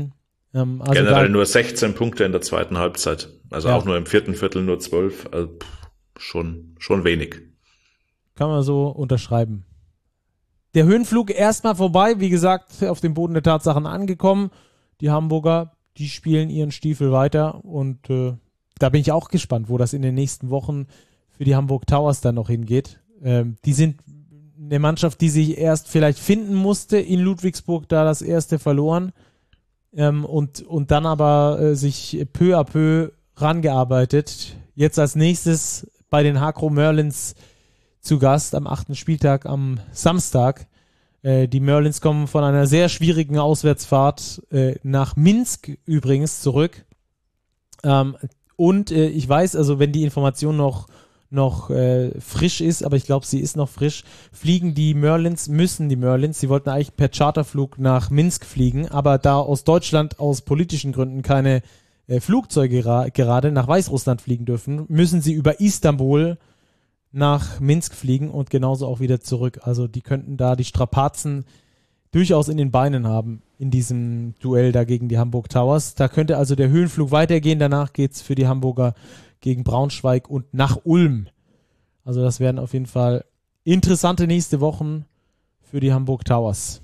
Ähm, also Generell da, nur sechzehn Punkte in der zweiten Halbzeit. Also ja. auch nur im vierten Viertel nur zwölf. Also pff, schon, schon wenig. Kann man so unterschreiben. Der Höhenflug erstmal vorbei. Wie gesagt, auf dem Boden der Tatsachen angekommen. Die Hamburger, die spielen ihren Stiefel weiter. Und äh, da bin ich auch gespannt, wo das in den nächsten Wochen für die Hamburg Towers dann noch hingeht. Ähm, die sind eine Mannschaft, die sich erst vielleicht finden musste in Ludwigsburg, da das erste verloren. Ähm, und, und dann aber äh, sich peu à peu rangearbeitet. Jetzt als nächstes bei den Hakro Merlins zu Gast am achten Spieltag am Samstag. Äh, die Merlins kommen von einer sehr schwierigen Auswärtsfahrt äh, nach Minsk übrigens zurück. Ähm, und äh, ich weiß, also wenn die Information noch noch äh, frisch ist, aber ich glaube, sie ist noch frisch, fliegen die Merlins, müssen die Merlins, sie wollten eigentlich per Charterflug nach Minsk fliegen, aber da aus Deutschland aus politischen Gründen keine äh, Flugzeuge gera- gerade nach Weißrussland fliegen dürfen, müssen sie über Istanbul nach Minsk fliegen und genauso auch wieder zurück. Also die könnten da die Strapazen durchaus in den Beinen haben in diesem Duell da gegen die Hamburg Towers. Da könnte also der Höhenflug weitergehen, danach geht's für die Hamburger gegen Braunschweig und nach Ulm. Also das werden auf jeden Fall interessante nächste Wochen für die Hamburg Towers.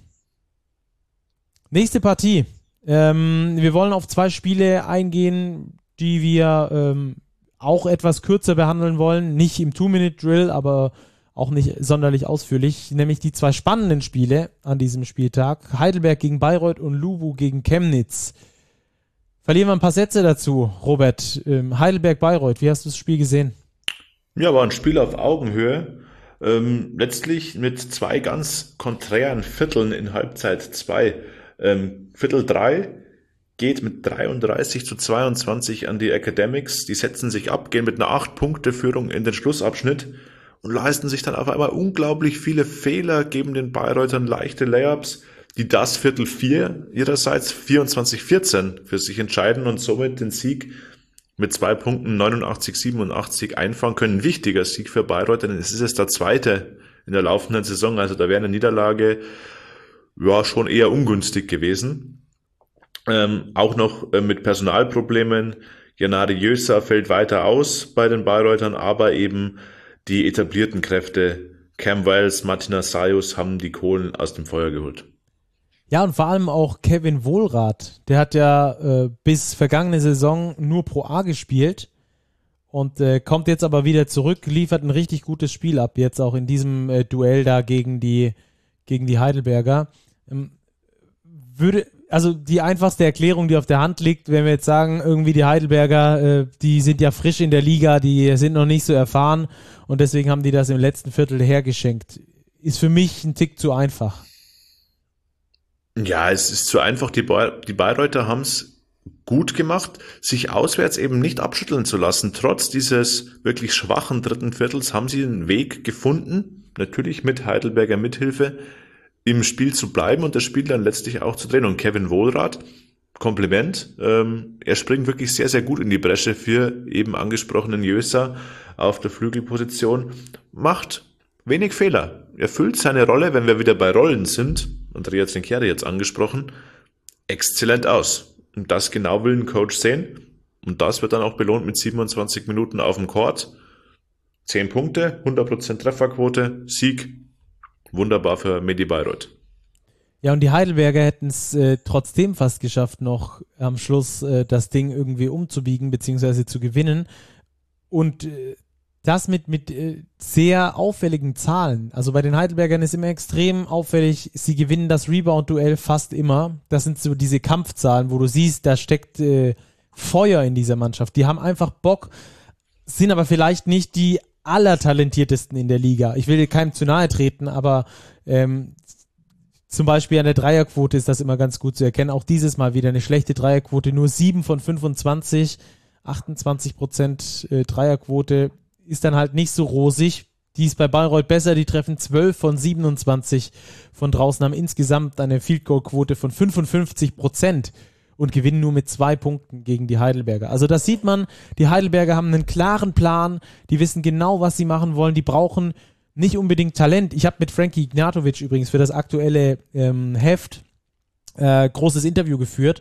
Nächste Partie. Ähm, wir wollen auf zwei Spiele eingehen, die wir ähm, auch etwas kürzer behandeln wollen. Nicht im Two-Minute-Drill, aber auch nicht sonderlich ausführlich. Nämlich die zwei spannenden Spiele an diesem Spieltag. Heidelberg gegen Bayreuth und Lubu gegen Chemnitz. Verlieren wir ein paar Sätze dazu, Robert. Ähm, Heidelberg-Bayreuth, wie hast du das Spiel gesehen? Ja, war ein Spiel auf Augenhöhe. Ähm, letztlich mit zwei ganz konträren Vierteln in Halbzeit zwei. Ähm, Viertel drei geht mit dreiunddreißig zu zweiundzwanzig an die Academics. Die setzen sich ab, gehen mit einer acht Punkte Führung in den Schlussabschnitt und leisten sich dann auf einmal unglaublich viele Fehler, geben den Bayreutern leichte Layups, die das Viertel vier ihrerseits vierundzwanzig vierzehn für sich entscheiden und somit den Sieg mit zwei Punkten neunundachtzig siebenundachtzig einfahren können. Ein wichtiger Sieg für Bayreuth, denn es ist jetzt der zweite in der laufenden Saison, also da wäre eine Niederlage ja schon eher ungünstig gewesen. Ähm, auch noch äh, mit Personalproblemen. Janari Jösa fällt weiter aus bei den Bayreutern, aber eben die etablierten Kräfte Cam Wells, Martina Sayus haben die Kohlen aus dem Feuer geholt. Ja, und vor allem auch Kevin Wohlrath. Der hat ja äh, bis vergangene Saison nur Pro A gespielt und äh, kommt jetzt aber wieder zurück, liefert ein richtig gutes Spiel ab, jetzt auch in diesem äh, Duell da gegen die, gegen die Heidelberger. Ähm, würde, also die einfachste Erklärung, die auf der Hand liegt, wenn wir jetzt sagen, irgendwie die Heidelberger, äh, die sind ja frisch in der Liga, die sind noch nicht so erfahren und deswegen haben die das im letzten Viertel hergeschenkt. Ist für mich ein Tick zu einfach. Ja, es ist zu einfach. Die, Bay- die Bayreuther haben es gut gemacht, sich auswärts eben nicht abschütteln zu lassen. Trotz dieses wirklich schwachen dritten Viertels haben sie einen Weg gefunden, natürlich mit Heidelberger Mithilfe, im Spiel zu bleiben und das Spiel dann letztlich auch zu drehen. Und Kevin Wohlrath, Kompliment, ähm, er springt wirklich sehr, sehr gut in die Bresche für eben angesprochenen Jösa auf der Flügelposition, macht wenig Fehler. Er füllt seine Rolle, wenn wir wieder bei Rollen sind, Andrea Trinchieri jetzt angesprochen, exzellent aus. Und das genau will ein Coach sehen. Und das wird dann auch belohnt mit siebenundzwanzig Minuten auf dem Court. zehn Punkte, hundert Prozent Trefferquote, Sieg. Wunderbar für Medi Bayreuth. Ja, und die Heidelberger hätten es äh, trotzdem fast geschafft, noch am Schluss äh, das Ding irgendwie umzubiegen, beziehungsweise zu gewinnen. Und äh, das mit, mit äh, sehr auffälligen Zahlen. Also bei den Heidelbergern ist immer extrem auffällig, sie gewinnen das Rebound-Duell fast immer. Das sind so diese Kampfzahlen, wo du siehst, da steckt äh, Feuer in dieser Mannschaft. Die haben einfach Bock, sind aber vielleicht nicht die allertalentiertesten in der Liga. Ich will dir keinem zu nahe treten, aber ähm, zum Beispiel an der Dreierquote ist das immer ganz gut zu erkennen. Auch dieses Mal wieder eine schlechte Dreierquote, nur sieben von fünfundzwanzig, achtundzwanzig Prozent äh, Dreierquote ist dann halt nicht so rosig. Die ist bei Bayreuth besser, die treffen zwölf von siebenundzwanzig von draußen, haben insgesamt eine Field Goal Quote von fünfundfünfzig Prozent und gewinnen nur mit zwei Punkten gegen die Heidelberger. Also das sieht man, die Heidelberger haben einen klaren Plan, die wissen genau, was sie machen wollen, die brauchen nicht unbedingt Talent. Ich habe mit Frankie Ignatovic übrigens für das aktuelle ähm, Heft äh, großes Interview geführt,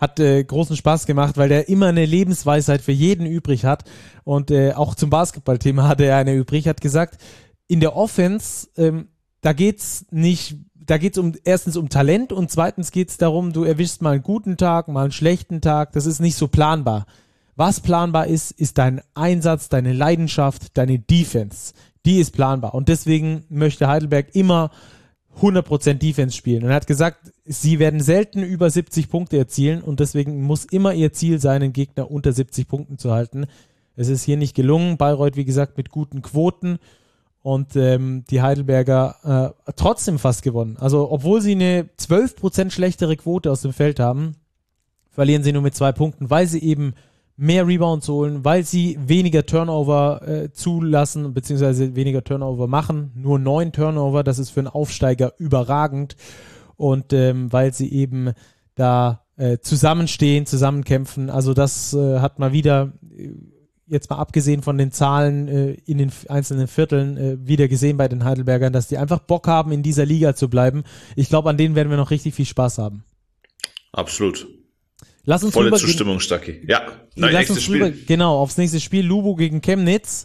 hat äh, großen Spaß gemacht, weil der immer eine Lebensweisheit für jeden übrig hat. Und äh, auch zum Basketballthema hatte er eine übrig, hat gesagt, in der Offense, ähm, da geht's nicht, da geht's um erstens um Talent und zweitens geht's darum, du erwischst mal einen guten Tag, mal einen schlechten Tag. Das ist nicht so planbar. Was planbar ist, ist dein Einsatz, deine Leidenschaft, deine Defense. Die ist planbar. Und deswegen möchte Heidelberg immer hundert Prozent Defense spielen. Und er hat gesagt, sie werden selten über siebzig Punkte erzielen und deswegen muss immer ihr Ziel sein, den Gegner unter siebzig Punkten zu halten. Es ist hier nicht gelungen. Bayreuth, wie gesagt, mit guten Quoten und ähm, die Heidelberger äh, trotzdem fast gewonnen. Also obwohl sie eine zwölf Prozent schlechtere Quote aus dem Feld haben, verlieren sie nur mit zwei Punkten, weil sie eben mehr Rebounds holen, weil sie weniger Turnover äh, zulassen, beziehungsweise weniger Turnover machen. Nur neun Turnover, das ist für einen Aufsteiger überragend. Und ähm, weil sie eben da äh, zusammenstehen, zusammenkämpfen. Also das äh, hat mal wieder, äh, jetzt mal abgesehen von den Zahlen äh, in den einzelnen Vierteln, äh, wieder gesehen bei den Heidelbergern, dass die einfach Bock haben, in dieser Liga zu bleiben. Ich glaube, an denen werden wir noch richtig viel Spaß haben. Absolut. Lass uns Volle Zustimmung, Stacki. Ja, nein, lass uns rüber, genau, aufs nächste Spiel, Lubo gegen Chemnitz.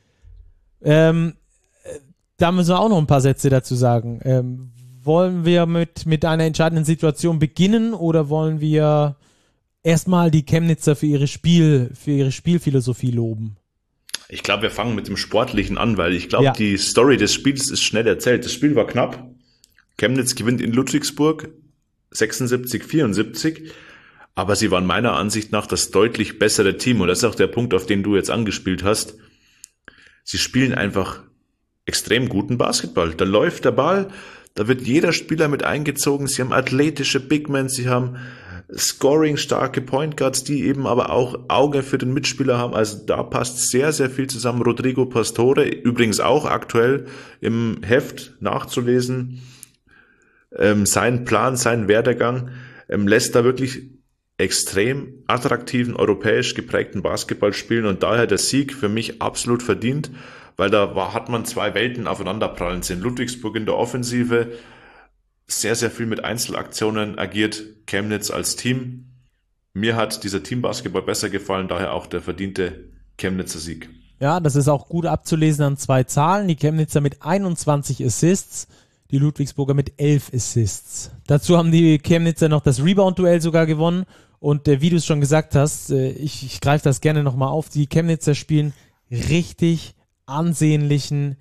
Ähm, da müssen wir auch noch ein paar Sätze dazu sagen. Ähm, wollen wir mit, mit einer entscheidenden Situation beginnen oder wollen wir erstmal die Chemnitzer für ihre Spiel, für ihre Spielphilosophie loben? Ich glaube, wir fangen mit dem Sportlichen an, weil ich glaube, Ja. die Story des Spiels ist schnell erzählt. Das Spiel war knapp. Chemnitz gewinnt in Ludwigsburg sechsundsiebzig vierundsiebzig. Aber sie waren meiner Ansicht nach das deutlich bessere Team. Und das ist auch der Punkt, auf den du jetzt angespielt hast. Sie spielen einfach extrem guten Basketball. Da läuft der Ball, da wird jeder Spieler mit eingezogen. Sie haben athletische Bigmen, sie haben scoring-starke Point Guards, die eben aber auch Auge für den Mitspieler haben. Also da passt sehr, sehr viel zusammen. Rodrigo Pastore, übrigens auch aktuell im Heft nachzulesen. Ähm, sein Plan, sein Werdegang ähm, lässt da wirklich extrem attraktiven, europäisch geprägten Basketball spielen und daher der Sieg für mich absolut verdient, weil da war, hat man zwei Welten aufeinanderprallen sehen. Ludwigsburg in der Offensive, sehr, sehr viel mit Einzelaktionen agiert, Chemnitz als Team. Mir hat dieser Teambasketball besser gefallen, daher auch der verdiente Chemnitzer Sieg. Ja, das ist auch gut abzulesen an zwei Zahlen. Die Chemnitzer mit einundzwanzig Assists, die Ludwigsburger mit elf Assists. Dazu haben die Chemnitzer noch das Rebound-Duell sogar gewonnen. Und äh, wie du es schon gesagt hast, äh, ich, ich greife das gerne nochmal auf, die Chemnitzer spielen richtig ansehnlichen,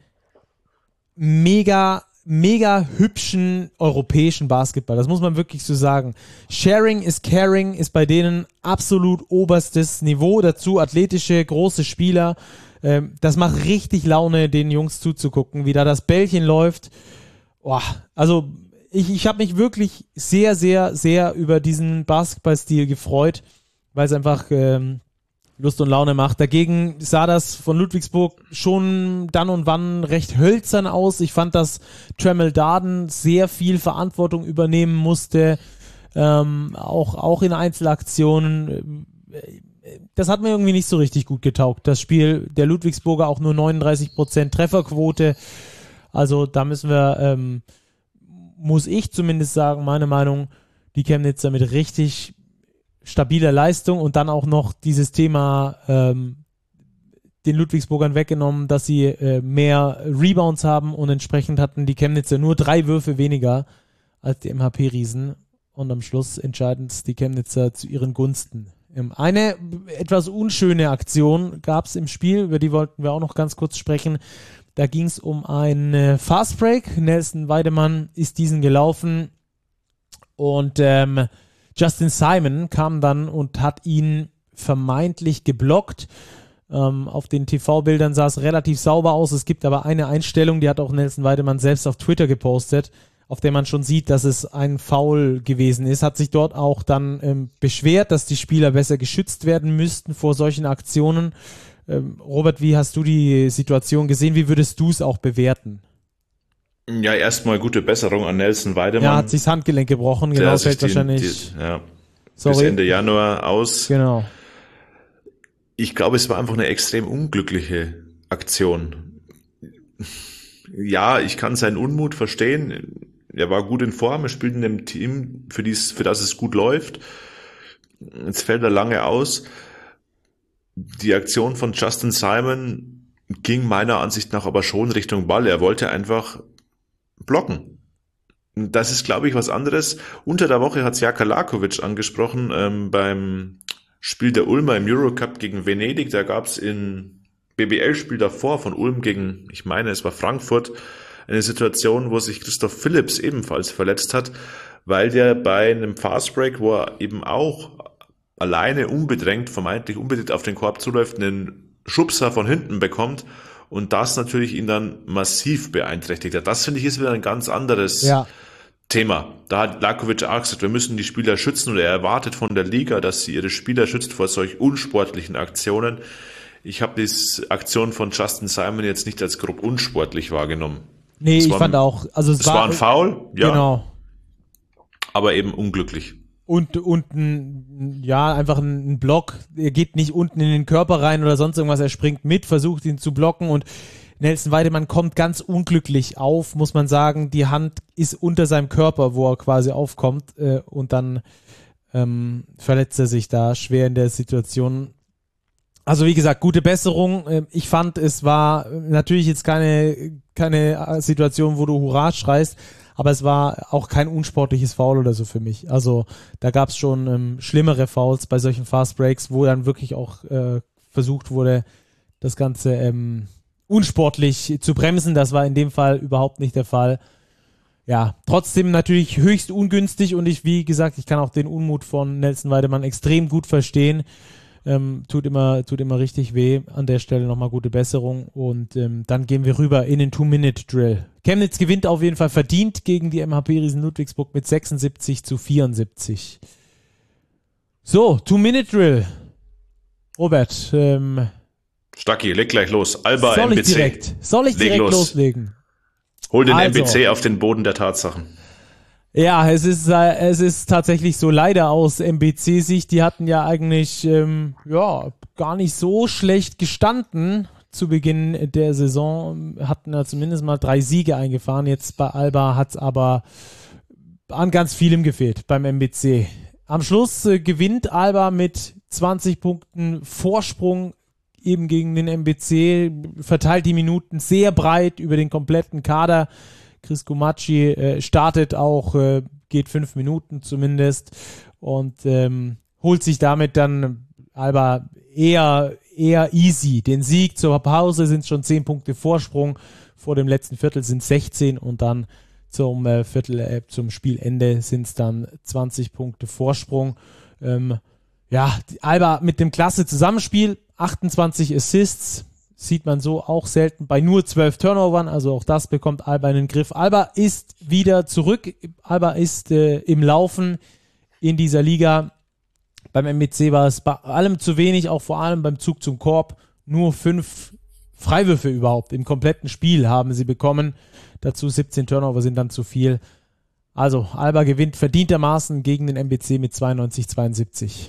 mega, mega hübschen europäischen Basketball. Das muss man wirklich so sagen. Sharing is caring ist bei denen absolut oberstes Niveau. Dazu athletische, große Spieler. Ähm, das macht richtig Laune, den Jungs zuzugucken, wie da das Bällchen läuft. Boah, also ich, ich habe mich wirklich sehr, sehr, sehr über diesen Basketballstil gefreut, weil es einfach ähm, Lust und Laune macht. Dagegen sah das von Ludwigsburg schon dann und wann recht hölzern aus. Ich fand, dass Tremel Darden sehr viel Verantwortung übernehmen musste, ähm, auch, auch in Einzelaktionen. Das hat mir irgendwie nicht so richtig gut getaugt. Das Spiel der Ludwigsburger auch nur neununddreißig Prozent Trefferquote. Also da müssen wir, ähm, muss ich zumindest sagen, meine Meinung, die Chemnitzer mit richtig stabiler Leistung und dann auch noch dieses Thema ähm, den Ludwigsburgern weggenommen, dass sie äh, mehr Rebounds haben und entsprechend hatten die Chemnitzer nur drei Würfe weniger als die M H P-Riesen und am Schluss entscheiden es die Chemnitzer zu ihren Gunsten. Ähm, eine etwas unschöne Aktion gab es im Spiel, über die wollten wir auch noch ganz kurz sprechen. Da ging es um einen Fastbreak. Nelson Weidemann ist diesen gelaufen und ähm, Justin Simon kam dann und hat ihn vermeintlich geblockt. Ähm, auf den T V-Bildern sah es relativ sauber aus. Es gibt aber eine Einstellung, die hat auch Nelson Weidemann selbst auf Twitter gepostet, auf der man schon sieht, dass es ein Foul gewesen ist. Hat sich dort auch dann ähm, beschwert, dass die Spieler besser geschützt werden müssten vor solchen Aktionen. Ähm, Robert, wie hast du die Situation gesehen? Wie würdest du es auch bewerten? Ja, erstmal gute Besserung an Nelson Weidemann. Ja, hat sich das Handgelenk gebrochen, genau, fällt den, wahrscheinlich die, ja, sorry. bis Ende Januar aus. Genau. Ich glaube, es war einfach eine extrem unglückliche Aktion. Ja, ich kann seinen Unmut verstehen. Er war gut in Form, er spielt in einem Team, für, dies, für das es gut läuft. jetzt fällt er lange aus. Die Aktion von Justin Simon ging meiner Ansicht nach aber schon Richtung Ball. Er wollte einfach blocken. Das ist, glaube ich, was anderes. Unter der Woche hat Jaka Lakovic angesprochen, ähm, beim Spiel der Ulmer im Eurocup gegen Venedig. Da gab es im B B L-Spiel davor von Ulm gegen, ich meine, es war Frankfurt, eine Situation, wo sich Christoph Phillips ebenfalls verletzt hat, weil der bei einem Fastbreak, wo er eben auch alleine unbedrängt, vermeintlich unbedingt auf den Korb zuläuft, einen Schubser von hinten bekommt und das natürlich ihn dann massiv beeinträchtigt hat. Das, finde ich, ist wieder ein ganz anderes ja. Thema. Da hat Lakovic auch gesagt, wir müssen die Spieler schützen, oder er erwartet von der Liga, dass sie ihre Spieler schützt vor solch unsportlichen Aktionen. Ich habe die Aktion von Justin Simon jetzt nicht als grob unsportlich wahrgenommen. Nee, es ich war fand ein, auch, also es, es war, war ein Foul, ja, genau. aber eben unglücklich. Und, und ein, ja, einfach ein Block, er geht nicht unten in den Körper rein oder sonst irgendwas, er springt mit, versucht ihn zu blocken und Nelson Weidemann kommt ganz unglücklich auf, muss man sagen, die Hand ist unter seinem Körper, wo er quasi aufkommt äh, und dann ähm, verletzt er sich da schwer in der Situation. Also wie gesagt, gute Besserung. Ich fand, es war natürlich jetzt keine, keine Situation, wo du Hurra schreist, aber es war auch kein unsportliches Foul oder so für mich. Also da gab es schon ähm, schlimmere Fouls bei solchen Fast Breaks, wo dann wirklich auch äh, versucht wurde, das Ganze ähm, unsportlich zu bremsen. Das war in dem Fall überhaupt nicht der Fall. Ja, trotzdem natürlich höchst ungünstig und ich, wie gesagt, ich kann auch den Unmut von Nelson Weidemann extrem gut verstehen. Ähm, tut immer, tut immer richtig weh. An der Stelle nochmal gute Besserung. Und ähm, dann gehen wir rüber in den Two-Minute-Drill. Chemnitz gewinnt auf jeden Fall verdient gegen die M H P Riesen Ludwigsburg mit sechsundsiebzig zu vierundsiebzig. So, Two-Minute-Drill. Robert, ähm, Stacki, leg gleich los. Alba soll M B C. Ich direkt, soll ich leg direkt los. loslegen? Hol den also, M B C auf den Boden der Tatsachen. Ja, es ist äh, es ist tatsächlich so, leider aus M B C-Sicht, die hatten ja eigentlich ähm, ja gar nicht so schlecht gestanden zu Beginn der Saison, hatten ja zumindest mal drei Siege eingefahren, jetzt bei Alba hat es aber an ganz vielem gefehlt beim M B C. Am Schluss äh, gewinnt Alba mit zwanzig Punkten Vorsprung eben gegen den M B C, verteilt die Minuten sehr breit über den kompletten Kader. Chris Gumacci äh, startet auch, äh, geht fünf Minuten zumindest und ähm, holt sich damit dann Alba eher, eher easy den Sieg. Zur Pause sind es schon zehn Punkte Vorsprung, vor dem letzten Viertel sind sechzehn und dann zum äh, Viertel, äh, zum Spielende sind es dann zwanzig Punkte Vorsprung. Ähm, ja, Alba mit dem klasse Zusammenspiel, achtundzwanzig Assists, sieht man so auch selten bei nur zwölf Turnovern, also auch das bekommt Alba in den Griff. Alba ist wieder zurück, Alba ist äh, im Laufen in dieser Liga. Beim M B C war es bei allem zu wenig, auch vor allem beim Zug zum Korb. Nur fünf Freiwürfe überhaupt im kompletten Spiel haben sie bekommen. Dazu siebzehn Turnover sind dann zu viel. Also Alba gewinnt verdientermaßen gegen den M B C mit zweiundneunzig zweiundsiebzig.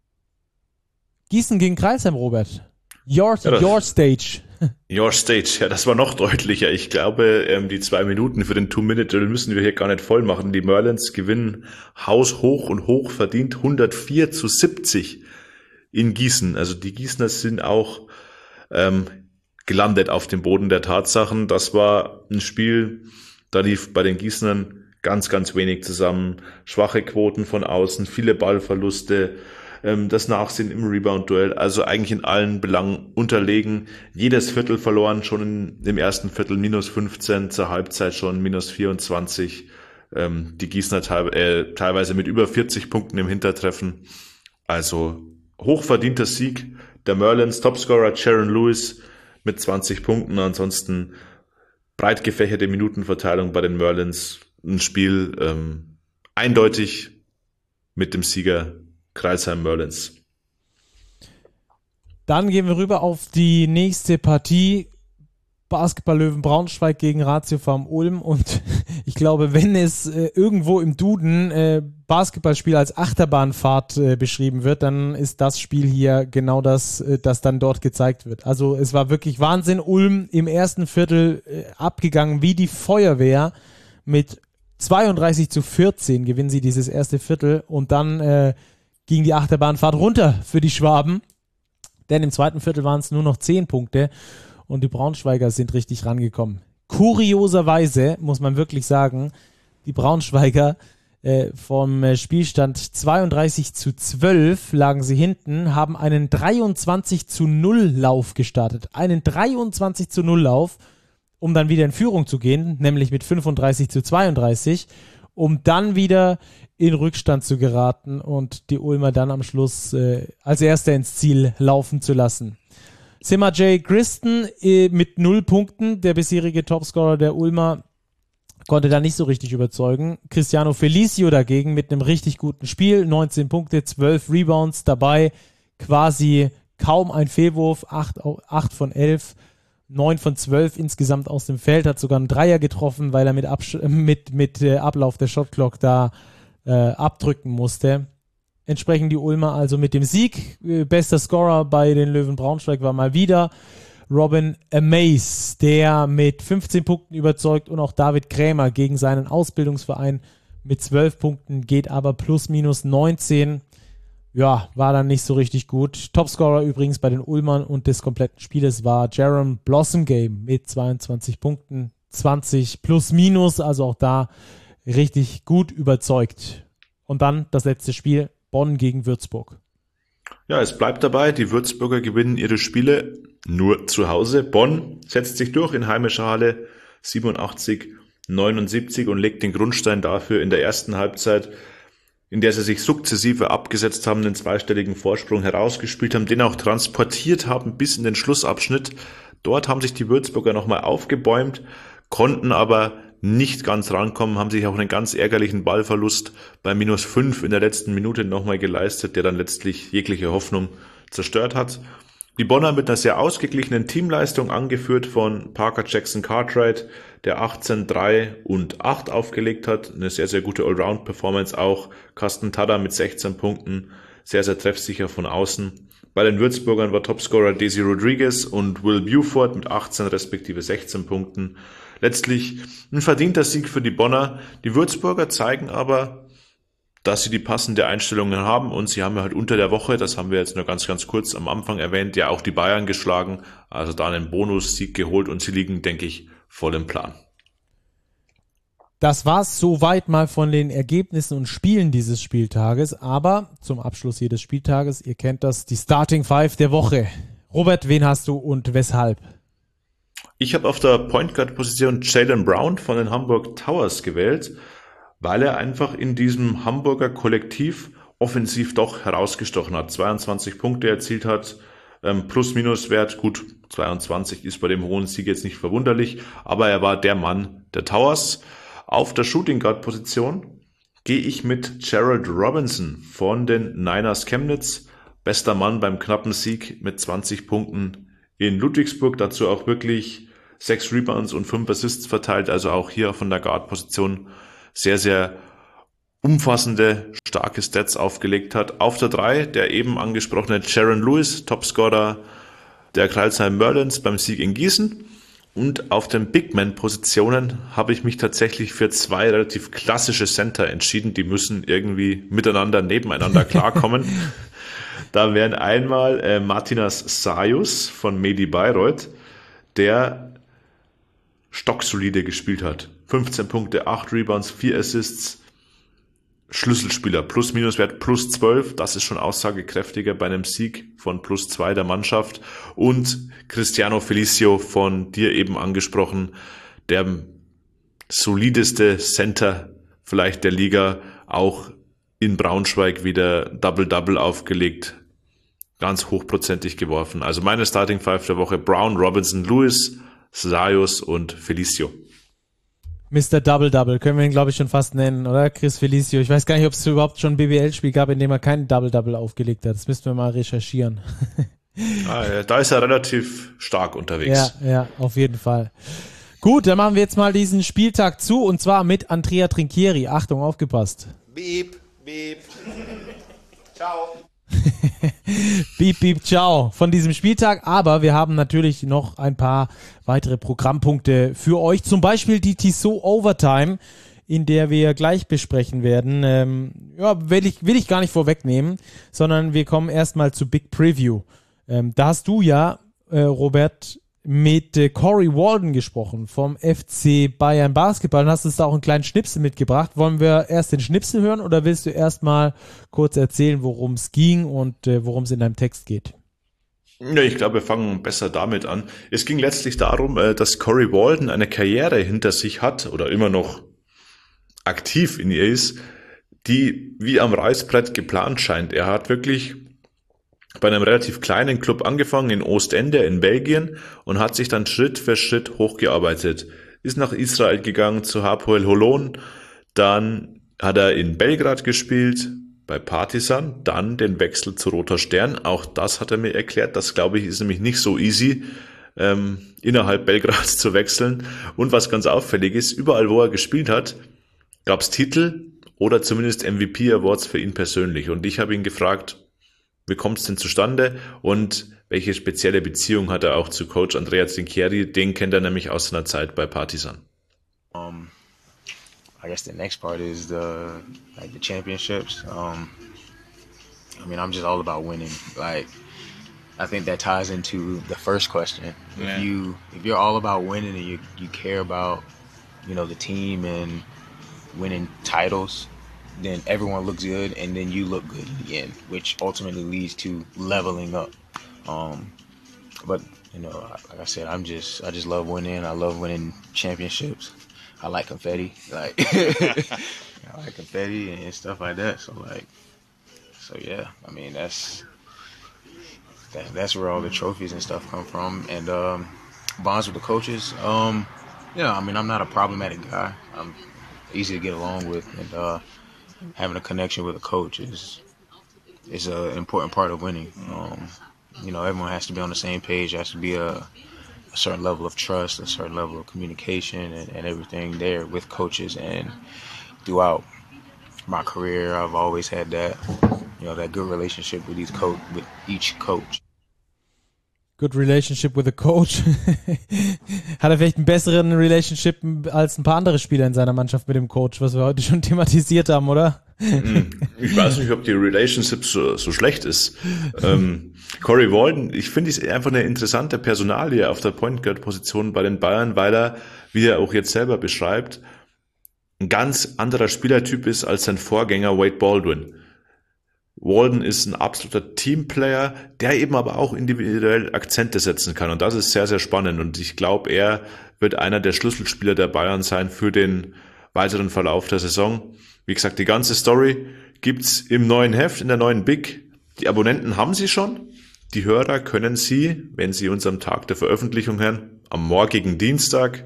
Gießen gegen Crailsheim, Robert. Your, ja, your stage. Your stage, ja, das war noch deutlicher. Ich glaube, ähm, die zwei Minuten für den Two-Minute-Drill müssen wir hier gar nicht voll machen. Die Merlins gewinnen haushoch und hoch verdient hundertvier zu siebzig in Gießen. Also die Gießener sind auch ähm, gelandet auf dem Boden der Tatsachen. Das war ein Spiel, da lief bei den Gießenern ganz, ganz wenig zusammen. Schwache Quoten von außen, viele Ballverluste, das Nachsehen im Rebound-Duell, also eigentlich in allen Belangen unterlegen. Jedes Viertel verloren, schon in, im ersten Viertel minus fünfzehn, zur Halbzeit schon minus vierundzwanzig. Ähm, die Gießener te- äh, teilweise mit über vierzig Punkten im Hintertreffen. Also hochverdienter Sieg der Merlins, Topscorer Sharon Lewis mit zwanzig Punkten. Ansonsten breit gefächerte Minutenverteilung bei den Merlins. Ein Spiel ähm, eindeutig mit dem Sieger Crailsheim Merlins. Dann gehen wir rüber auf die nächste Partie. Basketball-Löwen Braunschweig gegen Ratio Farm Ulm. Und ich glaube, wenn es äh, irgendwo im Duden äh, Basketballspiel als Achterbahnfahrt äh, beschrieben wird, dann ist das Spiel hier genau das, äh, das dann dort gezeigt wird. Also es war wirklich Wahnsinn. Ulm im ersten Viertel äh, abgegangen wie die Feuerwehr. Mit zweiunddreißig zu vierzehn gewinnen sie dieses erste Viertel und dann äh, ging die Achterbahnfahrt runter für die Schwaben, denn im zweiten Viertel waren es nur noch zehn Punkte und die Braunschweiger sind richtig rangekommen. Kurioserweise muss man wirklich sagen, die Braunschweiger äh, vom äh, Spielstand zweiunddreißig zu zwölf lagen sie hinten, haben einen dreiundzwanzig zu null Lauf gestartet. Einen dreiundzwanzig zu null Lauf, um dann wieder in Führung zu gehen, nämlich mit fünfunddreißig zu zweiunddreißig, um dann wieder in Rückstand zu geraten und die Ulmer dann am Schluss äh, als Erster ins Ziel laufen zu lassen. Sima J. Christen äh, mit null Punkten, der bisherige Topscorer der Ulmer, konnte da nicht so richtig überzeugen. Cristiano Felicio dagegen mit einem richtig guten Spiel, neunzehn Punkte, zwölf Rebounds dabei, quasi kaum ein Fehlwurf, acht von elf, neun von zwölf insgesamt aus dem Feld, hat sogar einen Dreier getroffen, weil er mit, Absch- mit, mit äh, Ablauf der Shotclock da äh, abdrücken musste. Entsprechend die Ulmer also mit dem Sieg. Äh, bester Scorer bei den Löwen Braunschweig war mal wieder Robin Amaze, der mit fünfzehn Punkten überzeugt, und auch David Krämer gegen seinen Ausbildungsverein mit zwölf Punkten, geht aber plus minus neunzehn. Ja, war dann nicht so richtig gut. Topscorer übrigens bei den Ulmern und des kompletten Spieles war Jerome Blossomgame mit zweiundzwanzig Punkten, zwanzig plus minus, also auch da richtig gut überzeugt. Und dann das letzte Spiel, Bonn gegen Würzburg. Ja, es bleibt dabei, die Würzburger gewinnen ihre Spiele nur zu Hause. Bonn setzt sich durch in heimischer Halle siebenundachtzig neunundsiebzig und legt den Grundstein dafür in der ersten Halbzeit, in der sie sich sukzessive abgesetzt haben, den zweistelligen Vorsprung herausgespielt haben, den auch transportiert haben bis in den Schlussabschnitt. Dort haben sich die Würzburger nochmal aufgebäumt, konnten aber nicht ganz rankommen, haben sich auch einen ganz ärgerlichen Ballverlust bei minus fünf in der letzten Minute nochmal geleistet, der dann letztlich jegliche Hoffnung zerstört hat. Die Bonner mit einer sehr ausgeglichenen Teamleistung, angeführt von Parker Jackson Cartwright, der achtzehn, drei und acht aufgelegt hat. Eine sehr, sehr gute Allround-Performance auch. Carsten Tada mit sechzehn Punkten, sehr, sehr treffsicher von außen. Bei den Würzburgern war Topscorer Daisy Rodriguez und Will Buford mit achtzehn respektive sechzehn Punkten. Letztlich ein verdienter Sieg für die Bonner. Die Würzburger zeigen aber, dass sie die passende Einstellungen haben, und sie haben ja halt unter der Woche, das haben wir jetzt nur ganz, ganz kurz am Anfang erwähnt, ja auch die Bayern geschlagen, also da einen Bonussieg geholt, und sie liegen, denke ich, voll im Plan. Das war's soweit mal von den Ergebnissen und Spielen dieses Spieltages, aber zum Abschluss jedes Spieltages, ihr kennt das, die Starting Five der Woche. Robert, wen hast du und weshalb? Ich habe auf der Point Guard Position Jaylen Brown von den Hamburg Towers gewählt, weil er einfach in diesem Hamburger Kollektiv offensiv doch herausgestochen hat. zweiundzwanzig Punkte erzielt hat, ähm, Plus-Minus-Wert, gut, zweiundzwanzig ist bei dem hohen Sieg jetzt nicht verwunderlich, aber er war der Mann der Towers. Auf der Shooting Guard Position gehe ich mit Gerald Robinson von den Niners Chemnitz, bester Mann beim knappen Sieg mit zwanzig Punkten in Ludwigsburg, dazu auch wirklich sechs Rebounds und fünf Assists verteilt, also auch hier von der Guard-Position sehr, sehr umfassende, starke Stats aufgelegt hat. Auf der drei der eben angesprochene Jaron Lewis, Topscorer der Crailsheim Merlins beim Sieg in Gießen. Und auf den Bigman-Positionen habe ich mich tatsächlich für zwei relativ klassische Center entschieden. Die müssen irgendwie miteinander, nebeneinander klarkommen. Da wären einmal äh, Martinas Sajus von Medi Bayreuth, der stocksolide gespielt hat. fünfzehn Punkte, acht Rebounds, vier Assists, Schlüsselspieler, Plus-Minus-Wert plus zwölf, das ist schon aussagekräftiger bei einem Sieg von plus zwei der Mannschaft. Und Cristiano Felicio von dir eben angesprochen, der solideste Center vielleicht der Liga, auch in Braunschweig wieder Double-Double aufgelegt, ganz hochprozentig geworfen. Also meine Starting Five der Woche: Brown, Robinson, Lewis, Sajus und Felicio. Mister Double-Double können wir ihn, glaube ich, schon fast nennen, oder? Chris Felicio. Ich weiß gar nicht, ob es überhaupt schon ein B B L-Spiel gab, in dem er keinen Double-Double aufgelegt hat. Das müssten wir mal recherchieren. Ah, ja, da ist er relativ stark unterwegs. Ja, ja, auf jeden Fall. Gut, dann machen wir jetzt mal diesen Spieltag zu, und zwar mit Andrea Trinchieri. Achtung, aufgepasst. Beep, beep. Ciao. Beep, beep, ciao von diesem Spieltag. Aber wir haben natürlich noch ein paar weitere Programmpunkte für euch. Zum Beispiel die Tissot Overtime in der wir gleich besprechen werden. Ähm, ja, will ich, will ich gar nicht vorwegnehmen, sondern wir kommen erstmal zu Big Preview. Ähm, da hast du ja, äh, Robert, mit äh, Corey Walden gesprochen vom F C Bayern Basketball und hast uns da auch einen kleinen Schnipsel mitgebracht. Wollen wir erst den Schnipsel hören oder willst du erstmal kurz erzählen, worum es ging und äh, worum es in deinem Text geht? Ja, ich glaube, wir fangen besser damit an. Es ging letztlich darum, äh, dass Corey Walden eine Karriere hinter sich hat oder immer noch aktiv in ihr ist, die wie am Reißbrett geplant scheint. Er hat wirklich bei einem relativ kleinen Club angefangen in Ostende in Belgien und hat sich dann Schritt für Schritt hochgearbeitet. Ist nach Israel gegangen zu Hapoel Holon, dann hat er in Belgrad gespielt, bei Partizan, dann den Wechsel zu Roter Stern. Auch das hat er mir erklärt. Das, glaube ich, ist nämlich nicht so easy, ähm, innerhalb Belgrads zu wechseln. Und was ganz auffällig ist, überall, wo er gespielt hat, gab es Titel oder zumindest M V P-Awards für ihn persönlich. Und ich habe ihn gefragt, wie kommt es denn zustande und welche spezielle Beziehung hat er auch zu Coach Andrea Trinchieri? Den kennt er nämlich aus seiner Zeit bei Partizan. Um, I guess the next part is the like the championships. Um, I mean, I'm just all about winning. Like, I think that ties into the first question. Yeah. If you if you're all about winning and you you care about, you know, the team and winning titles, then everyone looks good, and then you look good in the end, which ultimately leads to leveling up. Um, but you know, like I said, I'm just I just love winning. I love winning championships. I like confetti, like I like confetti and stuff like that. So like, so yeah, I mean that's that, that's where all the trophies and stuff come from, and um, bonds with the coaches. Um, yeah, I mean I'm not a problematic guy. I'm easy to get along with, and uh, having a connection with a coach is is an important part of winning. Um, you know, everyone has to be on the same page. There has to be a, a certain level of trust, a certain level of communication, and, and everything there with coaches. And throughout my career, I've always had that, you know, that good relationship with each coach. With each coach. Good relationship with a coach. Hat er vielleicht einen besseren Relationship als ein paar andere Spieler in seiner Mannschaft mit dem Coach, was wir heute schon thematisiert haben, oder? Ich weiß nicht, ob die Relationship so, so schlecht ist. Ähm, Corey Walden, ich finde, ist einfach eine interessante Personalie auf der Point Guard Position bei den Bayern, weil er, wie er auch jetzt selber beschreibt, ein ganz anderer Spielertyp ist als sein Vorgänger Wade Baldwin. Walden ist ein absoluter Teamplayer, der eben aber auch individuell Akzente setzen kann. Und das ist sehr, sehr spannend. Und ich glaube, er wird einer der Schlüsselspieler der Bayern sein für den weiteren Verlauf der Saison. Wie gesagt, die ganze Story gibt's im neuen Heft, in der neuen Big. Die Abonnenten haben sie schon. Die Hörer können sie, wenn sie uns am Tag der Veröffentlichung hören, am morgigen Dienstag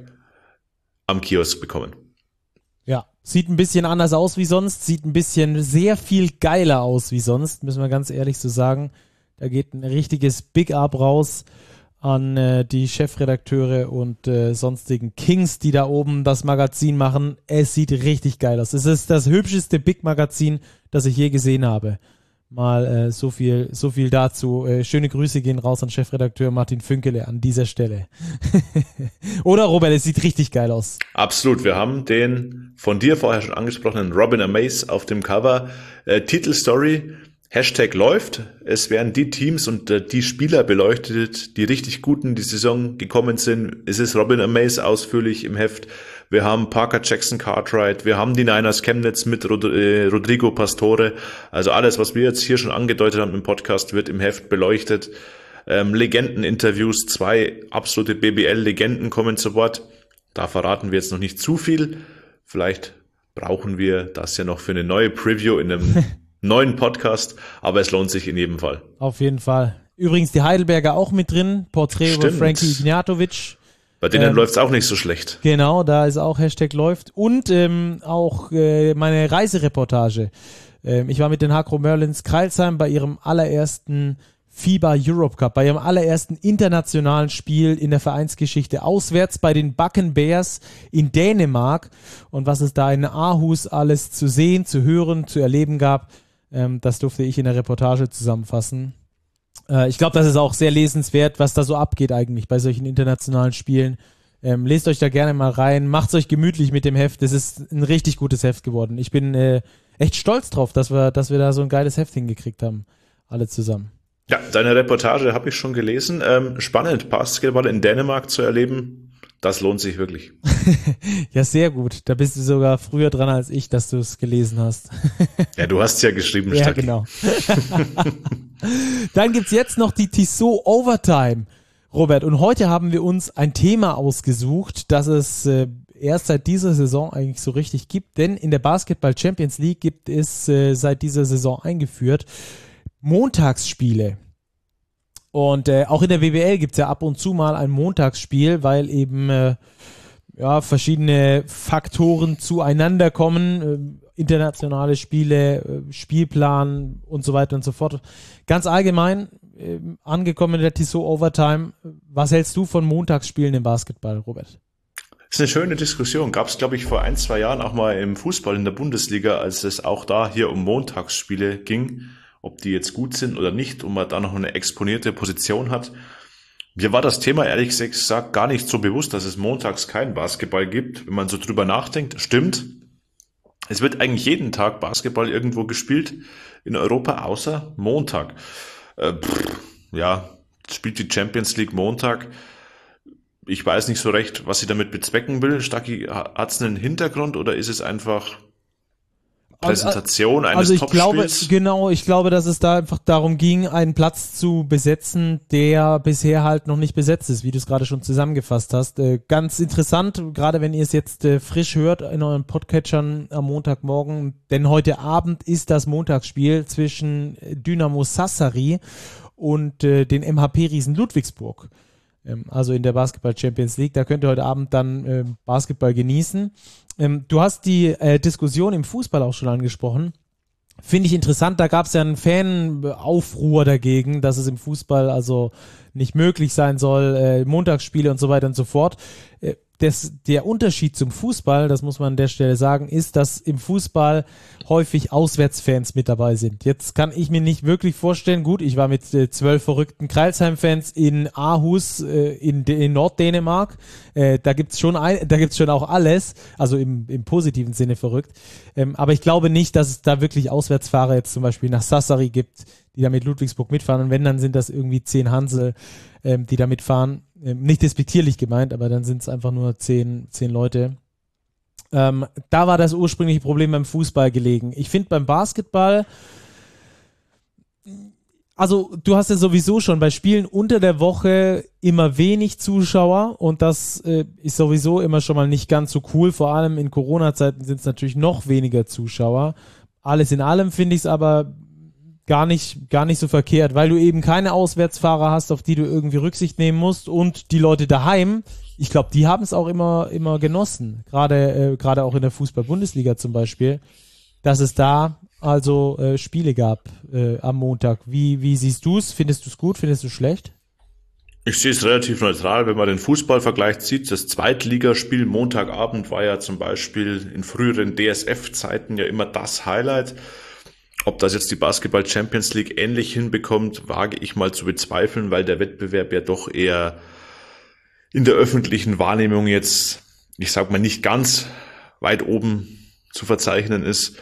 am Kiosk bekommen. Ja, sieht ein bisschen anders aus wie sonst, sieht ein bisschen sehr viel geiler aus wie sonst, müssen wir ganz ehrlich so sagen. Da geht ein richtiges Big Up raus an äh, die Chefredakteure und äh, sonstigen Kings, die da oben das Magazin machen. Es sieht richtig geil aus. Es ist das hübscheste Big-Magazin, das ich je gesehen habe. Mal äh, so viel so viel dazu. Äh, schöne Grüße gehen raus an Chefredakteur Martin Fünkele an dieser Stelle. Oder Robert, es sieht richtig geil aus. Absolut, wir haben den von dir vorher schon angesprochenen Robin Amaze auf dem Cover. Äh, Titelstory, Hashtag läuft. Es werden die Teams und äh, die Spieler beleuchtet, die richtig gut in die Saison gekommen sind. Es ist Robin Amaze ausführlich im Heft. Wir haben Parker Jackson Cartwright, wir haben die Niners Chemnitz mit Rod- äh, Rodrigo Pastore. Also alles, was wir jetzt hier schon angedeutet haben im Podcast, wird im Heft beleuchtet. Ähm, Legendeninterviews, zwei absolute B B L-Legenden kommen zu Wort. Da verraten wir jetzt noch nicht zu viel. Vielleicht brauchen wir das ja noch für eine neue Preview in einem neuen Podcast, aber es lohnt sich in jedem Fall. Auf jeden Fall. Übrigens die Heidelberger auch mit drin. Porträt Stimmt. über Frankie Ignjatovic. Bei denen ähm, läuft's auch nicht so schlecht. Genau, da ist auch Hashtag läuft. Und ähm, auch äh, meine Reisereportage. Ähm, ich war mit den Hakro Merlins Crailsheim bei ihrem allerersten FIBA Europe Cup, bei ihrem allerersten internationalen Spiel in der Vereinsgeschichte, auswärts bei den Bakken Bears in Dänemark. Und was es da in Aarhus alles zu sehen, zu hören, zu erleben gab, ähm, das durfte ich in der Reportage zusammenfassen. Ich glaube, das ist auch sehr lesenswert, was da so abgeht eigentlich bei solchen internationalen Spielen. Ähm, lest euch da gerne mal rein, macht's euch gemütlich mit dem Heft. Das ist ein richtig gutes Heft geworden. Ich bin äh, echt stolz drauf, dass wir, dass wir da so ein geiles Heft hingekriegt haben, alle zusammen. Ja, deine Reportage habe ich schon gelesen. Ähm, spannend, Basketball in Dänemark zu erleben, das lohnt sich wirklich. Ja, sehr gut. Da bist du sogar früher dran als ich, dass du es gelesen hast. Ja, du hast es ja geschrieben. Ja, Stacki. genau. Dann gibt's jetzt noch die Tissot Overtime, Robert. Und heute haben wir uns ein Thema ausgesucht, das es äh, erst seit dieser Saison eigentlich so richtig gibt. Denn in der Basketball Champions League gibt es äh, seit dieser Saison eingeführt Montagsspiele. Und äh, auch in der W B L gibt es ja ab und zu mal ein Montagsspiel, weil eben äh, ja, verschiedene Faktoren zueinander kommen, äh, internationale Spiele, äh, Spielplan und so weiter und so fort. Ganz allgemein äh, angekommen in der Tissot Overtime, was hältst du von Montagsspielen im Basketball, Robert? Das ist eine schöne Diskussion. Gab es, glaube ich, vor ein, zwei Jahren auch mal im Fußball in der Bundesliga, als es auch da hier um Montagsspiele ging, ob die jetzt gut sind oder nicht und man da noch eine exponierte Position hat. Mir war das Thema ehrlich gesagt gar nicht so bewusst, dass es montags keinen Basketball gibt. Wenn man so drüber nachdenkt, stimmt. Es wird eigentlich jeden Tag Basketball irgendwo gespielt in Europa, außer Montag. Äh, pff, ja, spielt die Champions League Montag. Ich weiß nicht so recht, was sie damit bezwecken will. Stacki, hat es einen Hintergrund oder ist es einfach Präsentation eines also ich Topspiels? glaube, genau, ich glaube, dass es da einfach darum ging, einen Platz zu besetzen, der bisher halt noch nicht besetzt ist, wie du es gerade schon zusammengefasst hast. Äh, ganz interessant, gerade wenn ihr es jetzt äh, frisch hört in euren Podcatchern am Montagmorgen, denn heute Abend ist das Montagsspiel zwischen Dynamo Sassari und äh, den M H P-Riesen Ludwigsburg. Ähm, also in der Basketball Champions League, da könnt ihr heute Abend dann äh, Basketball genießen. Ähm, du hast die äh, Diskussion im Fußball auch schon angesprochen. Finde ich interessant, da gab es ja einen Fanaufruhr dagegen, dass es im Fußball also nicht möglich sein soll, äh, Montagsspiele und so weiter und so fort. Äh, das, der Unterschied zum Fußball, das muss man an der Stelle sagen, ist, dass im Fußball häufig Auswärtsfans mit dabei sind. Jetzt kann ich mir nicht wirklich vorstellen, gut, ich war mit äh, zwölf verrückten Crailsheim-Fans in Aarhus äh, in, in Norddänemark, äh, da gibt's schon ein, da gibt's schon auch alles, also im, im positiven Sinne verrückt, ähm, aber ich glaube nicht, dass es da wirklich Auswärtsfahrer jetzt zum Beispiel nach Sassari gibt, die da mit Ludwigsburg mitfahren, und wenn, dann sind das irgendwie zehn Hansel, ähm, die da mitfahren. Ähm, nicht despektierlich gemeint, aber dann sind es einfach nur zehn, zehn Leute. Ähm, da war das ursprüngliche Problem beim Fußball gelegen. Ich finde beim Basketball, also du hast ja sowieso schon bei Spielen unter der Woche immer wenig Zuschauer, und das äh, ist sowieso immer schon mal nicht ganz so cool. Vor allem in Corona-Zeiten sind es natürlich noch weniger Zuschauer. Alles in allem finde ich es aber gar nicht, gar nicht so verkehrt, weil du eben keine Auswärtsfahrer hast, auf die du irgendwie Rücksicht nehmen musst, und die Leute daheim, ich glaube, die haben es auch immer, immer genossen. Gerade, äh, gerade auch in der Fußball-Bundesliga zum Beispiel, dass es da also äh, Spiele gab äh, am Montag. Wie, wie siehst du es? Findest du es gut? Findest du es schlecht? Ich sehe es relativ neutral, wenn man den Fußballvergleich sieht. Das Zweitligaspiel Montagabend war ja zum Beispiel in früheren D S F-Zeiten ja immer das Highlight. Ob das jetzt die Basketball Champions League ähnlich hinbekommt, wage ich mal zu bezweifeln, weil der Wettbewerb ja doch eher in der öffentlichen Wahrnehmung jetzt, ich sag mal, nicht ganz weit oben zu verzeichnen ist.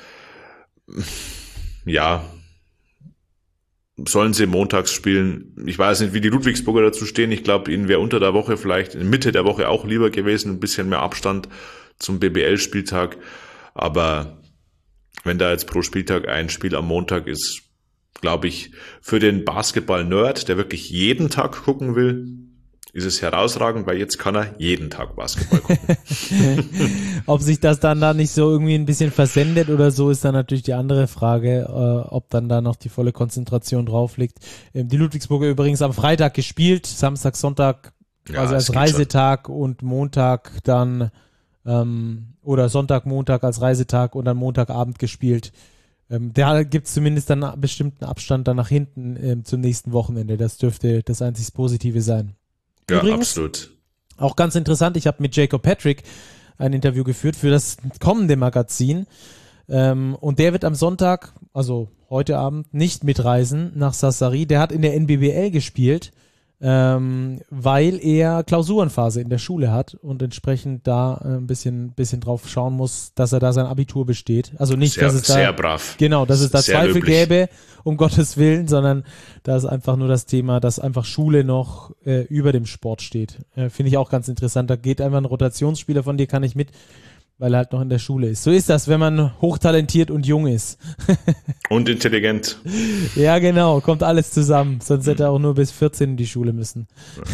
Ja, sollen sie montags spielen? Ich weiß nicht, wie die Ludwigsburger dazu stehen. Ich glaube, ihnen wäre unter der Woche vielleicht in Mitte der Woche auch lieber gewesen, ein bisschen mehr Abstand zum B B L-Spieltag. Aber wenn da jetzt pro Spieltag ein Spiel am Montag ist, glaube ich, für den Basketball-Nerd, der wirklich jeden Tag gucken will, ist es herausragend, weil jetzt kann er jeden Tag Basketball gucken. Ob sich das dann da nicht so irgendwie ein bisschen versendet oder so, ist dann natürlich die andere Frage, äh, ob dann da noch die volle Konzentration drauf liegt. Ähm, die Ludwigsburger übrigens am Freitag gespielt, Samstag, Sonntag, Ja, also als es geht Reisetag schon. Und Montag dann ähm, oder Sonntag, Montag als Reisetag und dann Montagabend gespielt. Ähm, da gibt es zumindest dann einen bestimmten Abstand dann nach hinten ähm, zum nächsten Wochenende. Das dürfte das einzig Positive sein. Ja, Übrigens, absolut. auch ganz interessant, ich habe mit Jacob Patrick ein Interview geführt für das kommende Magazin, ähm, und der wird am Sonntag, also heute Abend, nicht mitreisen nach Sassari. Der hat in der N B B L gespielt, ähm, weil er Klausurenphase in der Schule hat und entsprechend da äh, ein bisschen, bisschen drauf schauen muss, dass er da sein Abitur besteht. Also nicht, sehr, dass es da, sehr brav. genau, dass es da Sehr Zweifel löblich. gäbe, um Gottes Willen, sondern da ist einfach nur das Thema, dass einfach Schule noch äh, über dem Sport steht. Äh, Finde ich auch ganz interessant. Da geht einfach ein Rotationsspieler von dir, kann ich mit, weil er halt noch in der Schule ist. So ist das, wenn man hochtalentiert und jung ist. Und intelligent. Ja, genau, kommt alles zusammen. Sonst hätte er auch nur bis vierzehn in die Schule müssen.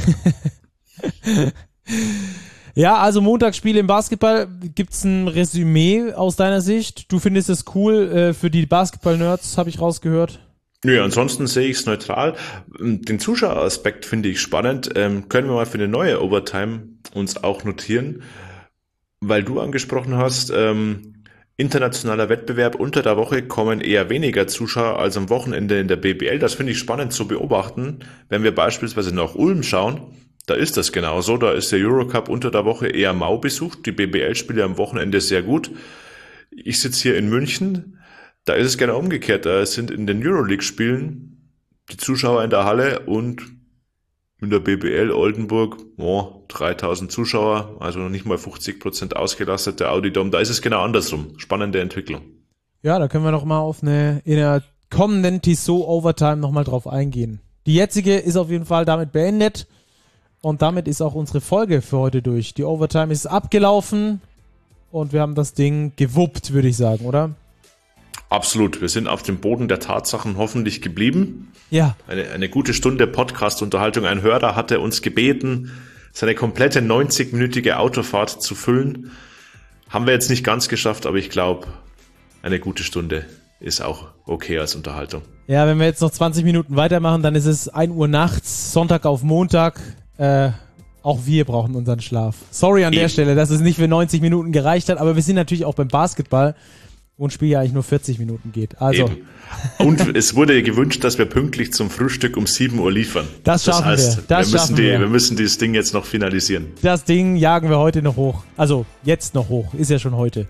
Ja, also Montagsspiel im Basketball. Gibt's ein Resümee aus deiner Sicht? Du findest es cool äh, für die Basketball-Nerds, habe ich rausgehört. Nö, ansonsten sehe ich es neutral. Den Zuschaueraspekt finde ich spannend. Ähm, können wir mal für eine neue Overtime uns auch notieren, weil du angesprochen hast, ähm, internationaler Wettbewerb unter der Woche kommen eher weniger Zuschauer als am Wochenende in der B B L. Das finde ich spannend zu beobachten. Wenn wir beispielsweise nach Ulm schauen, da ist das genauso. Da ist der Eurocup unter der Woche eher mau besucht. Die B B L-Spiele am Wochenende sehr gut. Ich sitze hier in München. Da ist es genau umgekehrt. Da sind in den Euroleague-Spielen die Zuschauer in der Halle und in der B B L Oldenburg, oh, dreitausend Zuschauer, also noch nicht mal fünfzig Prozent ausgelastet, der Audi-Dom, da ist es genau andersrum. Spannende Entwicklung. Ja, da können wir noch mal auf eine, in der kommenden Tissot Overtime noch mal drauf eingehen. Die jetzige ist auf jeden Fall damit beendet und damit ist auch unsere Folge für heute durch. Die Overtime ist abgelaufen und wir haben das Ding gewuppt, würde ich sagen, oder? Absolut, wir sind auf dem Boden der Tatsachen hoffentlich geblieben. Ja. Eine, eine gute Stunde Podcast-Unterhaltung. Ein Hörer hatte uns gebeten, seine komplette neunzig-minütige Autofahrt zu füllen. Haben wir jetzt nicht ganz geschafft, aber ich glaube, eine gute Stunde ist auch okay als Unterhaltung. Ja, wenn wir jetzt noch zwanzig Minuten weitermachen, dann ist es ein Uhr nachts, Sonntag auf Montag. Äh, auch wir brauchen unseren Schlaf. Sorry an Eben. der Stelle, dass es nicht für neunzig Minuten gereicht hat, aber wir sind natürlich auch beim Basketball, wo ein Spiel ja eigentlich nur vierzig Minuten geht. Also Eben. Und es wurde gewünscht, dass wir pünktlich zum Frühstück um sieben Uhr liefern. Das schaffen das heißt, wir. Das wir müssen schaffen die, wir. wir müssen dieses Ding jetzt noch finalisieren. das Ding jagen wir heute noch hoch. Also jetzt noch hoch. Ist ja schon heute.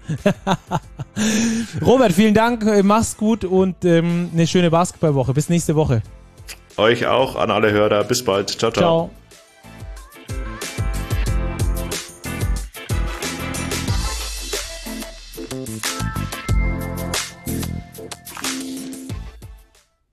Robert, vielen Dank. Mach's gut und ähm, eine schöne Basketballwoche. Bis nächste Woche. Euch auch, an alle Hörer. Bis bald. Ciao, ciao. Ciao.